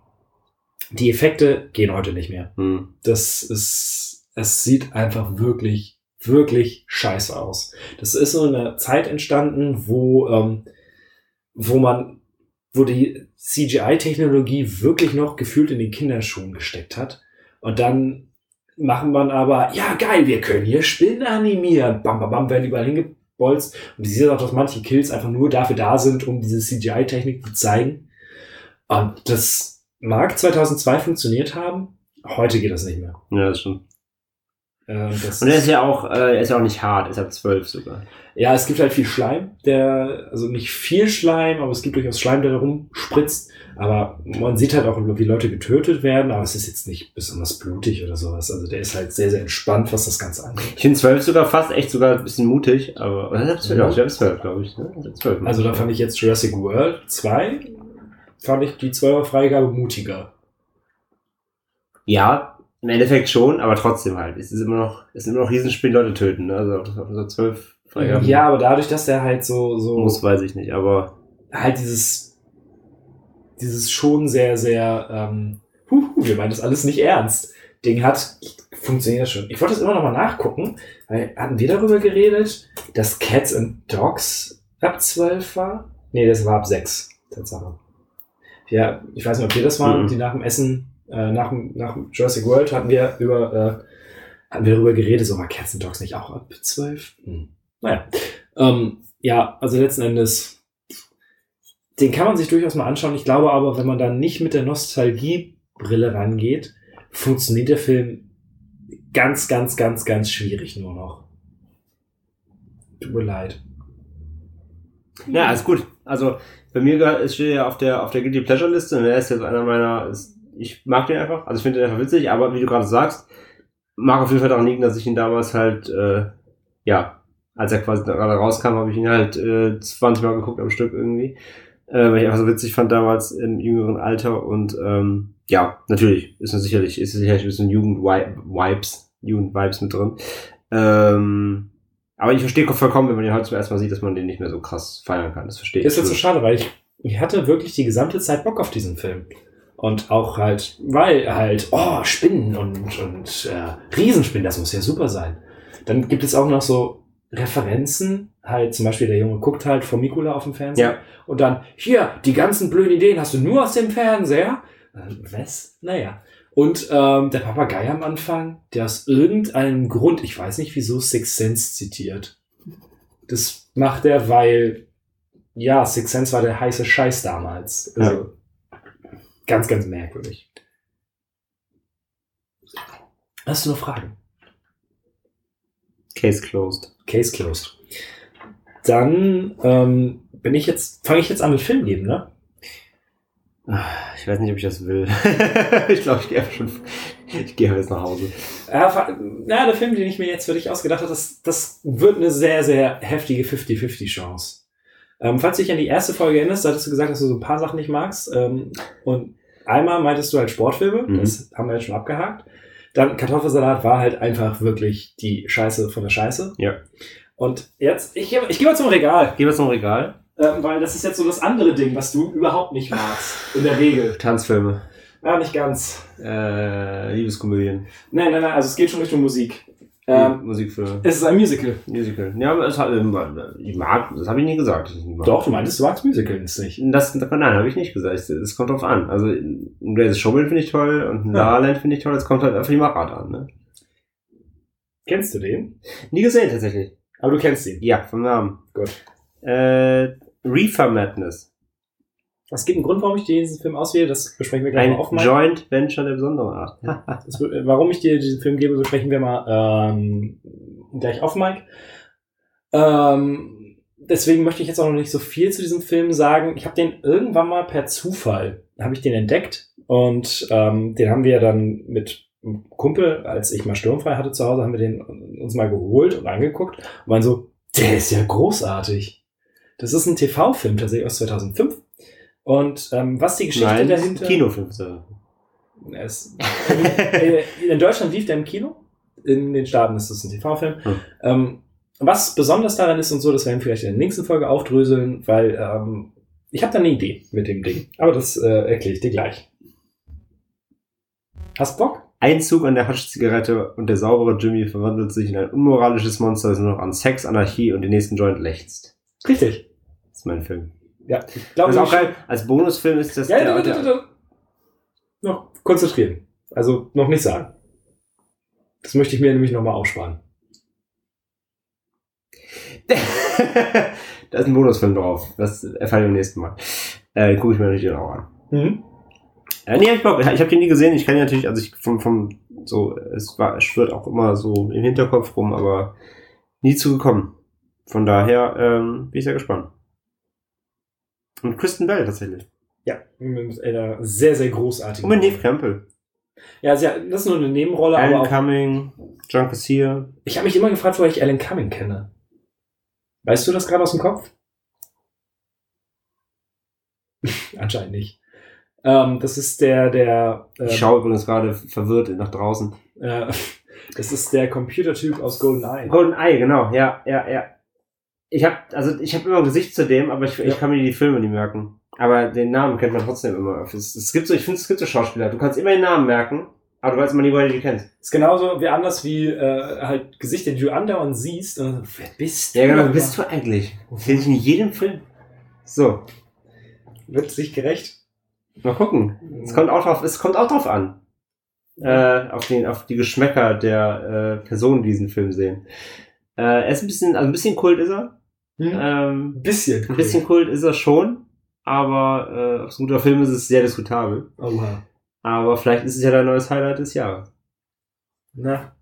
A: die Effekte gehen heute nicht mehr.
B: Hm.
A: Das ist, es sieht einfach wirklich wirklich scheiße aus. Das ist so in einer Zeit entstanden, wo, ähm, wo man, wo die C G I-Technologie wirklich noch gefühlt in den Kinderschuhen gesteckt hat. Und dann machen man aber, ja geil, wir können hier Spinnen animieren. Bam, bam, bam, werden überall hingebolzt. Und du siehst auch, dass manche Kills einfach nur dafür da sind, um diese C G I-Technik zu zeigen. Und das mag zweitausendzwei funktioniert haben. Heute geht das nicht mehr.
B: Ja, das stimmt.
A: Äh, das
B: Und er ist ja auch, äh, er ist ja auch nicht hart, er ist ab zwölf sogar.
A: Ja, es gibt halt viel Schleim, der, also nicht viel Schleim, aber es gibt durchaus Schleim, der da rumspritzt. Aber man sieht halt auch, wie Leute getötet werden, aber es ist jetzt nicht besonders blutig oder sowas. Also der ist halt sehr, sehr entspannt, was das Ganze angeht.
B: Ich finde zwölf sogar fast echt sogar ein bisschen mutig, aber, oder ja, ich habe zwölf, glaube ich. Ne? zwölf,
A: also da fand ich jetzt Jurassic World zwei, fand ich die zwölfer Freigabe mutiger.
B: Ja, im Endeffekt schon, aber trotzdem halt. Es ist immer noch, es ist immer noch Riesenspiel, Leute töten, ne? Also auf so zwölf Freigaben.
A: Ja, aber dadurch, dass der halt so, so.
B: Muss, weiß ich nicht, aber.
A: Halt dieses, dieses schon sehr, sehr, ähm, huhu, wir meinen das alles nicht ernst. Ding hat, funktioniert das schon. Ich wollte das immer noch mal nachgucken, weil hatten wir darüber geredet, dass Cats and Dogs ab zwölf war? Nee, das war ab sechs, Tatsache. Ja, ich weiß nicht, ob wir das waren, mhm. die nach dem Essen, äh, nach, nach Jurassic World hatten wir über, äh, hatten wir darüber geredet, so war Cats and Dogs nicht auch ab zwölf? Hm. Naja. Ähm, ja, also letzten Endes, den kann man sich durchaus mal anschauen. Ich glaube aber, wenn man dann nicht mit der Nostalgiebrille rangeht, funktioniert der Film ganz, ganz, ganz, ganz schwierig nur noch. Tut mir leid.
B: Ja, ist gut. Also, bei mir ist steht ja auf der, auf der Guilty Pleasure Liste und er ist jetzt einer meiner, ist, ich mag den einfach, also ich finde den einfach witzig, aber wie du gerade sagst, mag auf jeden Fall daran liegen, dass ich ihn damals halt, äh, ja, als er quasi gerade rauskam, habe ich ihn halt äh, zwanzig Mal geguckt am Stück irgendwie, äh, weil ich einfach so witzig fand damals im jüngeren Alter und ähm, ja, natürlich ist er sicherlich, ist er sicherlich ein bisschen Jugend-Vibes, Jugend-Vibes mit drin. Ähm, aber ich verstehe vollkommen, wenn man den heute zum ersten Mal sieht, dass man den nicht mehr so krass feiern kann. Das verstehe ich.
A: Ist jetzt so schade, weil ich, ich hatte wirklich die gesamte Zeit Bock auf diesen Film. Und auch halt, weil halt, oh, Spinnen und, und äh, Riesenspinnen, das muss ja super sein. Dann gibt es auch noch so Referenzen, halt zum Beispiel der Junge guckt halt vor Mikula auf dem Fernseher
B: ja.
A: Und dann, hier, die ganzen blöden Ideen hast du nur aus dem Fernseher. Was? Naja. Und ähm, der Papagei am Anfang, der aus irgendeinem Grund, ich weiß nicht wieso, Sixth Sense zitiert. Das macht er, weil, ja, Sixth Sense war der heiße Scheiß damals. Also, ja. Ganz, ganz merkwürdig. Hast du noch Fragen?
B: Case closed.
A: Case closed. Dann ähm, bin ich jetzt, fange ich jetzt an mit Film geben, ne?
B: Ich weiß nicht, ob ich das will. ich glaube, ich gehe einfach schon, ich gehe jetzt nach Hause.
A: Ja, na, der Film, den ich mir jetzt für dich ausgedacht habe, das, das wird eine sehr, sehr heftige fünfzig fünfzig Chance. Ähm, falls du dich an die erste Folge erinnerst, da hattest du gesagt, dass du so ein paar Sachen nicht magst. Ähm, und einmal meintest du halt Sportfilme, mhm. Das haben wir jetzt schon abgehakt. Dann Kartoffelsalat war halt einfach wirklich die Scheiße von der Scheiße.
B: Ja.
A: Und jetzt, ich, ich gehe mal zum Regal.
B: Geh mal zum Regal.
A: Ähm, weil das ist jetzt so das andere Ding, was du überhaupt nicht magst. In der Regel.
B: Tanzfilme.
A: Ja, nicht ganz.
B: Äh, Liebeskomödien.
A: Nein, nein, nein, also es geht schon Richtung Musik.
B: Ähm, Musikfilme.
A: Es ist ein Musical.
B: Musical. Ja, aber es hat, ich mag, das habe ich nie gesagt.
A: Doch, du meintest, du magst Musicals nicht.
B: Das, nein, habe ich nicht gesagt. Es kommt drauf an. Also, ein Greatest Showman finde ich toll und ein La La Land finde ich toll. Es kommt halt einfach die Machart an, ne?
A: Kennst du den?
B: Nie gesehen, tatsächlich.
A: Aber du kennst ihn?
B: Ja, vom Namen.
A: Gut.
B: Äh, Reefer Madness.
A: Es gibt einen Grund, warum ich dir diesen Film auswähle, das besprechen wir gleich
B: ein
A: mal auf.
B: Ein Joint Venture der besonderen Art.
A: das, warum ich dir diesen Film gebe, besprechen wir mal ähm, gleich auf, Mike. Ähm, deswegen möchte ich jetzt auch noch nicht so viel zu diesem Film sagen. Ich habe den irgendwann mal per Zufall, habe ich den entdeckt und ähm, den haben wir dann mit einem Kumpel, als ich mal sturmfrei hatte zu Hause, haben wir den uns mal geholt und angeguckt und waren so, der ist ja großartig. Das ist ein T V-Film tatsächlich aus zweitausendfünf. Und ähm, was die Geschichte
B: Nein,
A: dahinter...
B: Kinofilm. So.
A: Es, in Deutschland lief der im Kino. In den Staaten ist es ein T V-Film. Hm. Ähm, was besonders daran ist und so, das werden wir vielleicht in der nächsten Folge aufdröseln, weil ähm, ich habe da eine Idee mit dem Ding. Aber das äh, erkläre ich dir gleich. Hast Bock?
B: Ein Zug an der Hasch-Zigarette und der saubere Jimmy verwandelt sich in ein unmoralisches Monster, das nur noch an Sex, Anarchie und den nächsten Joint lechzt.
A: Richtig.
B: Das ist mein Film.
A: Ja, ich glaube,
B: also auch geil. Als Bonusfilm ist das
A: ja,
B: der...
A: Ja, ja, ja, ja. Noch konzentrieren. Also noch nicht sagen. Das möchte ich mir nämlich nochmal aufsparen.
B: Da ist ein Bonusfilm drauf. Das erfahre ich beim nächsten Mal. Äh, den gucke ich mir natürlich auch an.
A: Mhm.
B: Äh, nee, hab ich Bock. Ich habe den nie gesehen. Ich kann ja natürlich, also ich vom, vom, so, es war, es schwirrt auch immer so im Hinterkopf rum, aber nie zugekommen. Von daher, ähm, bin ich sehr gespannt. Und Kristen Bell tatsächlich.
A: Ja, mit einer sehr, sehr großartigen.
B: Und mit Neve Campbell.
A: Ja, das ist nur eine Nebenrolle.
B: Alan
A: aber auch
B: Cumming, John Cassier.
A: Ich habe mich immer gefragt, woher ich Alan Cumming kenne. Weißt du das gerade aus dem Kopf? Anscheinend nicht. Ähm, das ist der, der... Ähm,
B: ich schaue übrigens gerade verwirrt nach draußen.
A: Äh, das ist der Computertyp aus GoldenEye.
B: GoldenEye, genau. Ja, ja, ja. Ich habe also ich habe immer ein Gesicht zu dem, aber ich, ja. ich kann mir die Filme nicht merken. Aber den Namen kennt man trotzdem immer. Es, es gibt so, ich finde, es gibt so Schauspieler. Du kannst immer den Namen merken, aber du weißt immer nie, woher du die kennst.
A: Ist genauso wie anders wie äh, halt Gesichter, die du andauernd siehst. Und, wer bist du?
B: Ja, genau, wer bist du eigentlich? Finde ich in jedem Film. So.
A: Wird sich gerecht?
B: Mal gucken. Es kommt auch drauf, es kommt auch drauf an. Äh, auf den, auf die Geschmäcker der äh, Personen, die diesen Film sehen. Äh, er ist ein bisschen, also ein bisschen Kult ist er.
A: Hm.
B: Ähm,
A: bisschen.
B: Ein bisschen Kult ist er schon. Aber äh, ob es ein guter Film ist, ist sehr diskutabel.
A: Oha.
B: Aber vielleicht ist es ja dein neues Highlight des Jahres.
A: Na.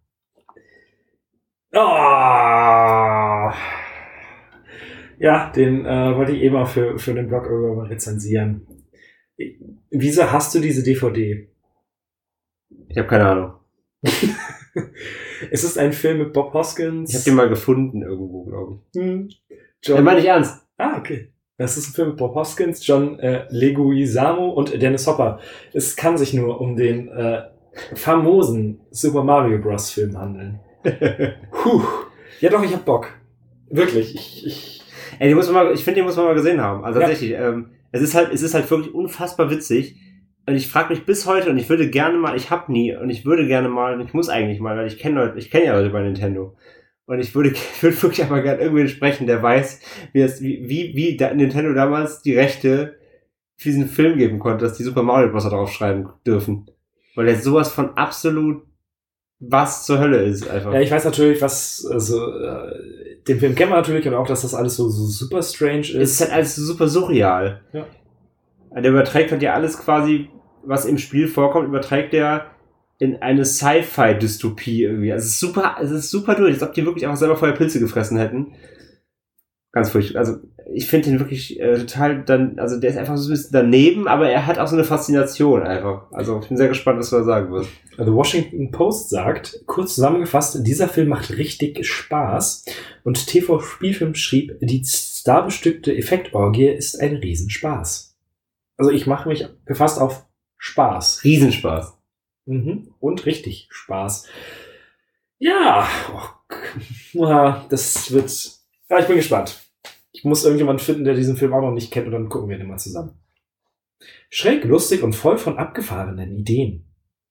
A: Oh. Ja, den äh, wollte ich eh mal für, für den Blog irgendwann mal rezensieren. Wieso hast du diese D V D?
B: Ich habe keine Ahnung.
A: Es ist ein Film mit Bob Hoskins.
B: Ich habe den mal gefunden irgendwo, glaube ich.
A: Hm.
B: John. Ja, meine ich ernst.
A: Ah, okay. Das ist ein Film mit Bob Hoskins, John äh, Leguizamo und Dennis Hopper. Es kann sich nur um den äh, famosen Super Mario Bros. Film handeln. Puh. Ja doch, ich hab Bock. Wirklich. Ich, ich,
B: Ey, die muss man mal, ich finde, den muss man mal gesehen haben. Also
A: ja.
B: tatsächlich, ähm, es ist halt, es ist halt wirklich unfassbar witzig. Und ich frage mich bis heute, und ich würde gerne mal, ich hab nie, und ich würde gerne mal, und ich muss eigentlich mal, weil ich kenne Leute, ich kenne ja Leute bei Nintendo. Und ich würde, würde wirklich aber gerne irgendwen sprechen, der weiß, wie es, wie, wie, wie da Nintendo damals die Rechte für diesen Film geben konnte, dass die Super Mario Bros. Da draufschreiben dürfen. Weil der sowas von absolut was zur Hölle ist, einfach.
A: Ja, ich weiß natürlich, was, also, äh, den Film kennen wir natürlich und auch, dass das alles so, so super strange ist.
B: Es ist halt alles super surreal.
A: Ja.
B: Der überträgt halt ja alles quasi, was im Spiel vorkommt, überträgt der in eine Sci-Fi-Dystopie irgendwie. Also es ist super, es ist super durch, als ob die wirklich einfach selber vorher Pilze gefressen hätten. Ganz furchtbar. Also ich finde den wirklich äh, total dann, also der ist einfach so ein bisschen daneben, aber er hat auch so eine Faszination einfach. Also ich bin sehr gespannt, was du da sagen wirst.
A: The Washington Post sagt, kurz zusammengefasst, dieser Film macht richtig Spaß. Und T V-Spielfilm schrieb, die starbestückte Effektorgie ist ein Riesenspaß. Also ich mache mich gefasst auf Spaß.
B: Riesenspaß.
A: Mhm. Und richtig Spaß. Ja, oh, das wird... Ja, ich bin gespannt. Ich muss irgendjemanden finden, der diesen Film auch noch nicht kennt und dann gucken wir den mal zusammen. Schräg, lustig und voll von abgefahrenen Ideen.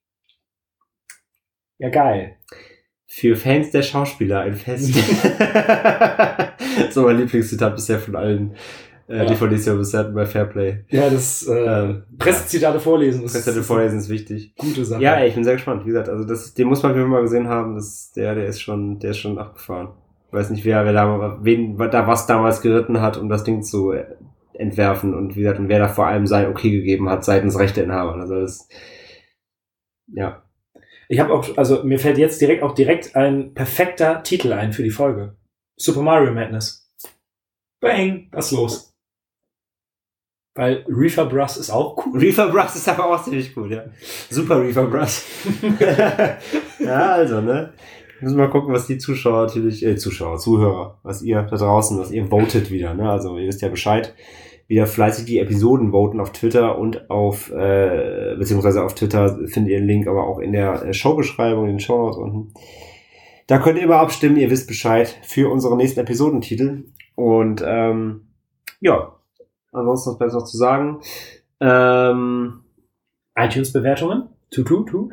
A: Ja, geil.
B: Für Fans der Schauspieler ein Fest. So mein Lieblingszitat bisher von allen äh,
A: ja.
B: D V Ds, die wir bisher hatten bei Fairplay.
A: Ja, das äh, ähm, Pressezitate ja. vorlesen.
B: Pressezitate vorlesen ist wichtig.
A: Gute Sache.
B: Ja, ey, ich bin sehr gespannt. Wie gesagt, also das, den muss man wirklich mal gesehen haben. Das, der, der ist schon, der ist schon abgefahren. Ich weiß nicht, wer, wer da, wen, da was damals geritten hat, um das Ding zu entwerfen und wie gesagt, und wer da vor allem sein Okay gegeben hat seitens Rechteinhaber. Also das, ja.
A: Ich habe auch, also mir fällt jetzt direkt auch direkt ein perfekter Titel ein für die Folge. Super Mario Madness. Bang, was ist los? Weil Reefer Bros ist auch cool.
B: Reefer Bros ist aber auch ziemlich cool, ja. Super Reefer Bros. Ja, also, ne? Müssen wir mal gucken, was die Zuschauer natürlich, äh, Zuschauer, Zuhörer, was ihr da draußen, was ihr votet wieder, ne? Also, ihr wisst ja Bescheid. Wieder fleißig die Episoden voten auf Twitter und auf, äh, beziehungsweise auf Twitter findet ihr den Link, aber auch in der Showbeschreibung, in den Shownotes unten. Da könnt ihr immer abstimmen, ihr wisst Bescheid für unsere nächsten Episodentitel. Und, ähm, ja. Ansonsten was bleibt noch zu sagen. Ähm,
A: iTunes-Bewertungen? Tut, tut, tut.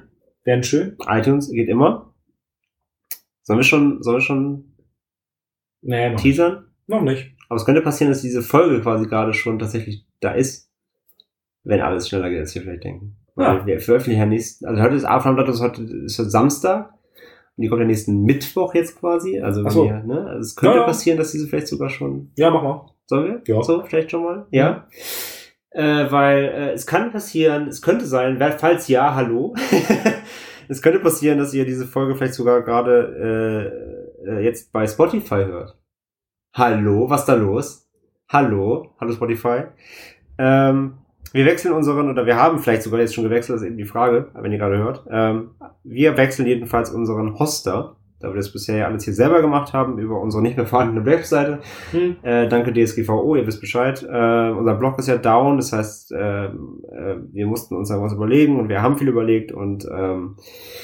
A: Wären schön.
B: iTunes geht immer. Sollen wir schon, sollen wir schon
A: nee, noch
B: teasern?
A: Nicht. Noch nicht.
B: Aber es könnte passieren, dass diese Folge quasi gerade schon tatsächlich da ist. Wenn alles schneller geht, als wir vielleicht denken.
A: Ja.
B: Weil wir veröffentlichen ja nächsten, also heute ist Aufnahmedatum, ist heute ist heute Samstag. Und die kommt ja nächsten Mittwoch jetzt quasi. Also, wenn
A: so.
B: wir, ne? Also es könnte
A: ja, ja.
B: passieren, dass diese vielleicht sogar schon.
A: Ja, mach mal.
B: Sollen wir?
A: Ja.
B: So, vielleicht schon mal? Ja. ja. Äh, weil äh, es kann passieren, es könnte sein, falls ja, hallo. Es könnte passieren, dass ihr diese Folge vielleicht sogar gerade äh, jetzt bei Spotify hört. Hallo, was ist da los? Hallo, hallo Spotify. Ähm, wir wechseln unseren, oder wir haben vielleicht sogar jetzt schon gewechselt, das ist eben die Frage, wenn ihr gerade hört. Ähm, wir wechseln jedenfalls unseren Hoster, da wir das bisher ja alles hier selber gemacht haben, über unsere nicht mehr vorhandene Webseite. Hm. Äh, danke D S G V O, ihr wisst Bescheid. Äh, unser Blog ist ja down, das heißt, äh, äh, wir mussten uns da was überlegen und wir haben viel überlegt und ähm,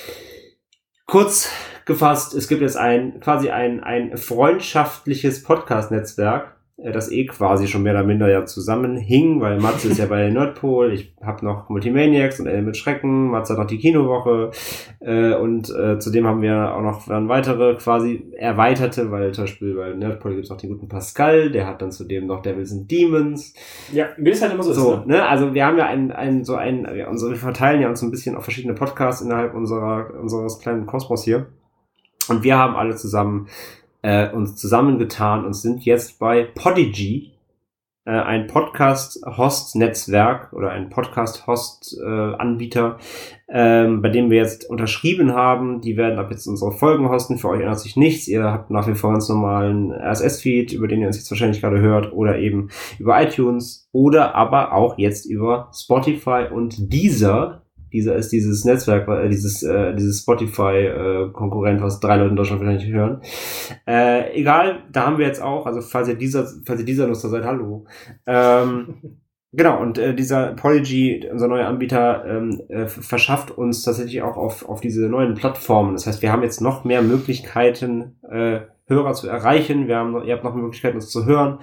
B: kurz gefasst, es gibt jetzt ein quasi ein, ein freundschaftliches Podcast-Netzwerk, das eh quasi schon mehr oder minder ja zusammenhing, weil Matze ist ja bei Nerdpol, ich habe noch Multimaniacs und L mit Schrecken, Matze hat noch die Kinowoche äh, und äh, zudem haben wir auch noch dann weitere quasi erweiterte, weil zum Beispiel bei Nerdpol gibt es noch den guten Pascal, der hat dann zudem noch Devils and Demons.
A: Ja, wie es halt immer so,
B: so
A: ist. Ne?
B: ne? Also wir haben ja ein, ein so ein, wir, unsere, wir verteilen ja uns so ein bisschen auf verschiedene Podcasts innerhalb unserer unseres kleinen Kosmos hier und wir haben alle zusammen Äh, uns zusammengetan und sind jetzt bei Podigy, äh, ein Podcast-Host-Netzwerk oder ein Podcast-Host-Anbieter, äh, ähm, bei dem wir jetzt unterschrieben haben. Die werden ab jetzt unsere Folgen hosten. Für euch ändert sich nichts. Ihr habt nach wie vor ganz normalen R S S-Feed, über den ihr uns jetzt wahrscheinlich gerade hört, oder eben über iTunes oder aber auch jetzt über Spotify und Deezer. Dieser ist dieses Netzwerk, äh, dieses äh, dieses Spotify-Konkurrent, äh, was drei Leute in Deutschland vielleicht nicht hören. Äh, egal, da haben wir jetzt auch, also falls ihr dieser, falls ihr dieser Nutzer seid, hallo. Ähm, genau, und äh, dieser Podigy, unser neuer Anbieter, ähm, äh, verschafft uns tatsächlich auch auf auf diese neuen Plattformen. Das heißt, wir haben jetzt noch mehr Möglichkeiten, äh, Hörer zu erreichen. Wir haben, ihr habt noch Möglichkeiten, uns zu hören.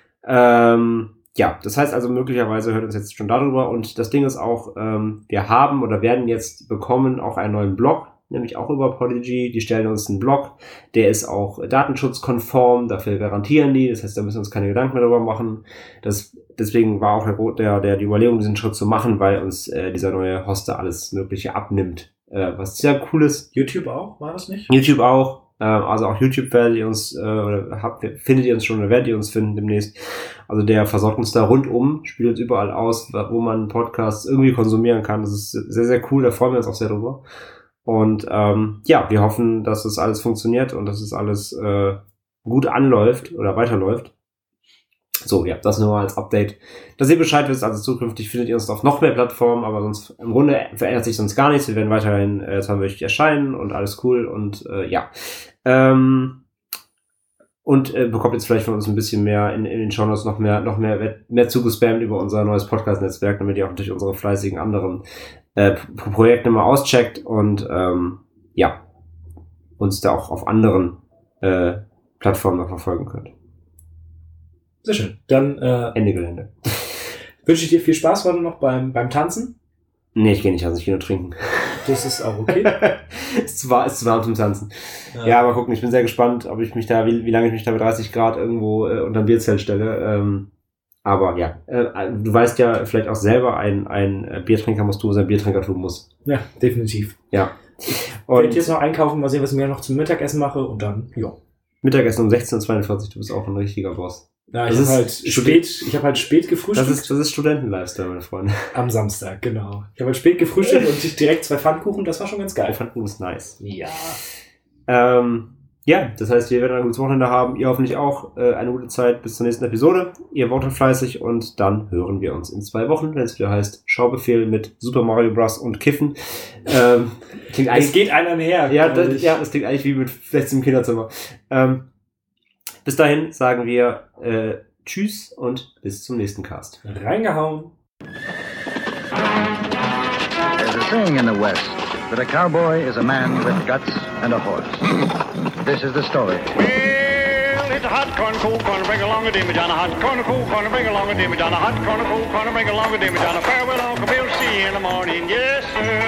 B: Ähm, Ja, das heißt also, möglicherweise hört uns jetzt schon darüber und das Ding ist auch, ähm, wir haben oder werden jetzt bekommen auch einen neuen Blog, nämlich auch über Podigy. Die stellen uns einen Blog, der ist auch datenschutzkonform, dafür garantieren die, das heißt, da müssen wir uns keine Gedanken mehr darüber machen. Das, deswegen war auch der, der die Überlegung, diesen Schritt zu machen, weil uns äh, dieser neue Hoster alles Mögliche abnimmt, äh, was sehr cool ist.
A: YouTube auch, war das nicht?
B: YouTube auch. Also auch YouTube werdet ihr uns, äh, oder habt, findet ihr uns schon oder werdet ihr uns finden demnächst. Also der versorgt uns da rundum, spielt uns überall aus, wo man Podcasts irgendwie konsumieren kann. Das ist sehr, sehr cool, da freuen wir uns auch sehr drüber. Und ähm, ja, wir hoffen, dass das alles funktioniert und dass es alles äh, gut anläuft oder weiterläuft. So, ja, das nur mal als Update, dass ihr Bescheid wisst. Also zukünftig findet ihr uns auf noch mehr Plattformen, aber sonst im Grunde verändert sich sonst gar nichts. Wir werden weiterhin äh, zweiwöchig erscheinen und alles cool und äh, ja. Ähm, und äh, bekommt jetzt vielleicht von uns ein bisschen mehr in, in den Shownotes noch mehr, noch mehr, mehr zugespammt über unser neues Podcast-Netzwerk, damit ihr auch natürlich unsere fleißigen anderen äh, Projekte mal auscheckt und ähm, ja, uns da auch auf anderen äh, Plattformen noch verfolgen könnt.
A: Sehr schön. Dann äh,
B: Ende Gelände.
A: Wünsche ich dir viel Spaß heute noch beim beim Tanzen.
B: Nee, ich gehe nicht tanzen, ich gehe nur trinken.
A: Das ist auch okay.
B: Es ist zwar, es ist warm zum Tanzen.
A: Ja.
B: Ja, aber gucken, ich bin sehr gespannt, ob ich mich da, wie, wie lange ich mich da bei dreißig Grad irgendwo äh, unter ein Bierzelt stelle. Ähm, aber ja, äh, du weißt ja vielleicht auch selber, ein, ein Biertrinker musst du, was ein Biertrinker tun muss.
A: Ja, definitiv.
B: Ja.
A: Ich werde jetzt noch einkaufen, mal sehen, was ich mir noch zum Mittagessen mache und dann, ja.
B: Mittagessen um sechzehn Uhr zweiundvierzig, du bist auch ein richtiger Boss.
A: Ja, ich habe halt spät, ich habe halt spät gefrühstückt.
B: Das ist, das ist Studenten-Lifestyle, meine Freunde.
A: Am Samstag, genau. Ich habe halt spät gefrühstückt und direkt zwei Pfannkuchen, das war schon ganz geil.
B: Pfannkuchen ist nice.
A: Ja.
B: Ähm, ja, das heißt, wir werden ein gutes Wochenende haben. Ihr hoffentlich auch äh, eine gute Zeit bis zur nächsten Episode. Ihr votet fleißig und dann hören wir uns in zwei Wochen, wenn es wieder heißt Schaubefehl mit Super Mario Bros. Und Kiffen. Ähm, klingt
A: es geht einem her.
B: Ja, das, ja, das klingt eigentlich wie mit letztem Kinderzimmer. Ähm, bis dahin sagen wir äh, Tschüss und bis zum nächsten Cast.
A: Reingehauen.
C: There's a saying in the West that a cowboy is a man with guts and a horse. This is the story.
D: Well, it's a hot corn, cold corn, bring along a dimmy down, a hot corn, cold corn, bring along a dimmy down, a hot corn, cold corn, bring along a dimmy down, a farewell, Uncle Bill, see you in the morning, yes, sir.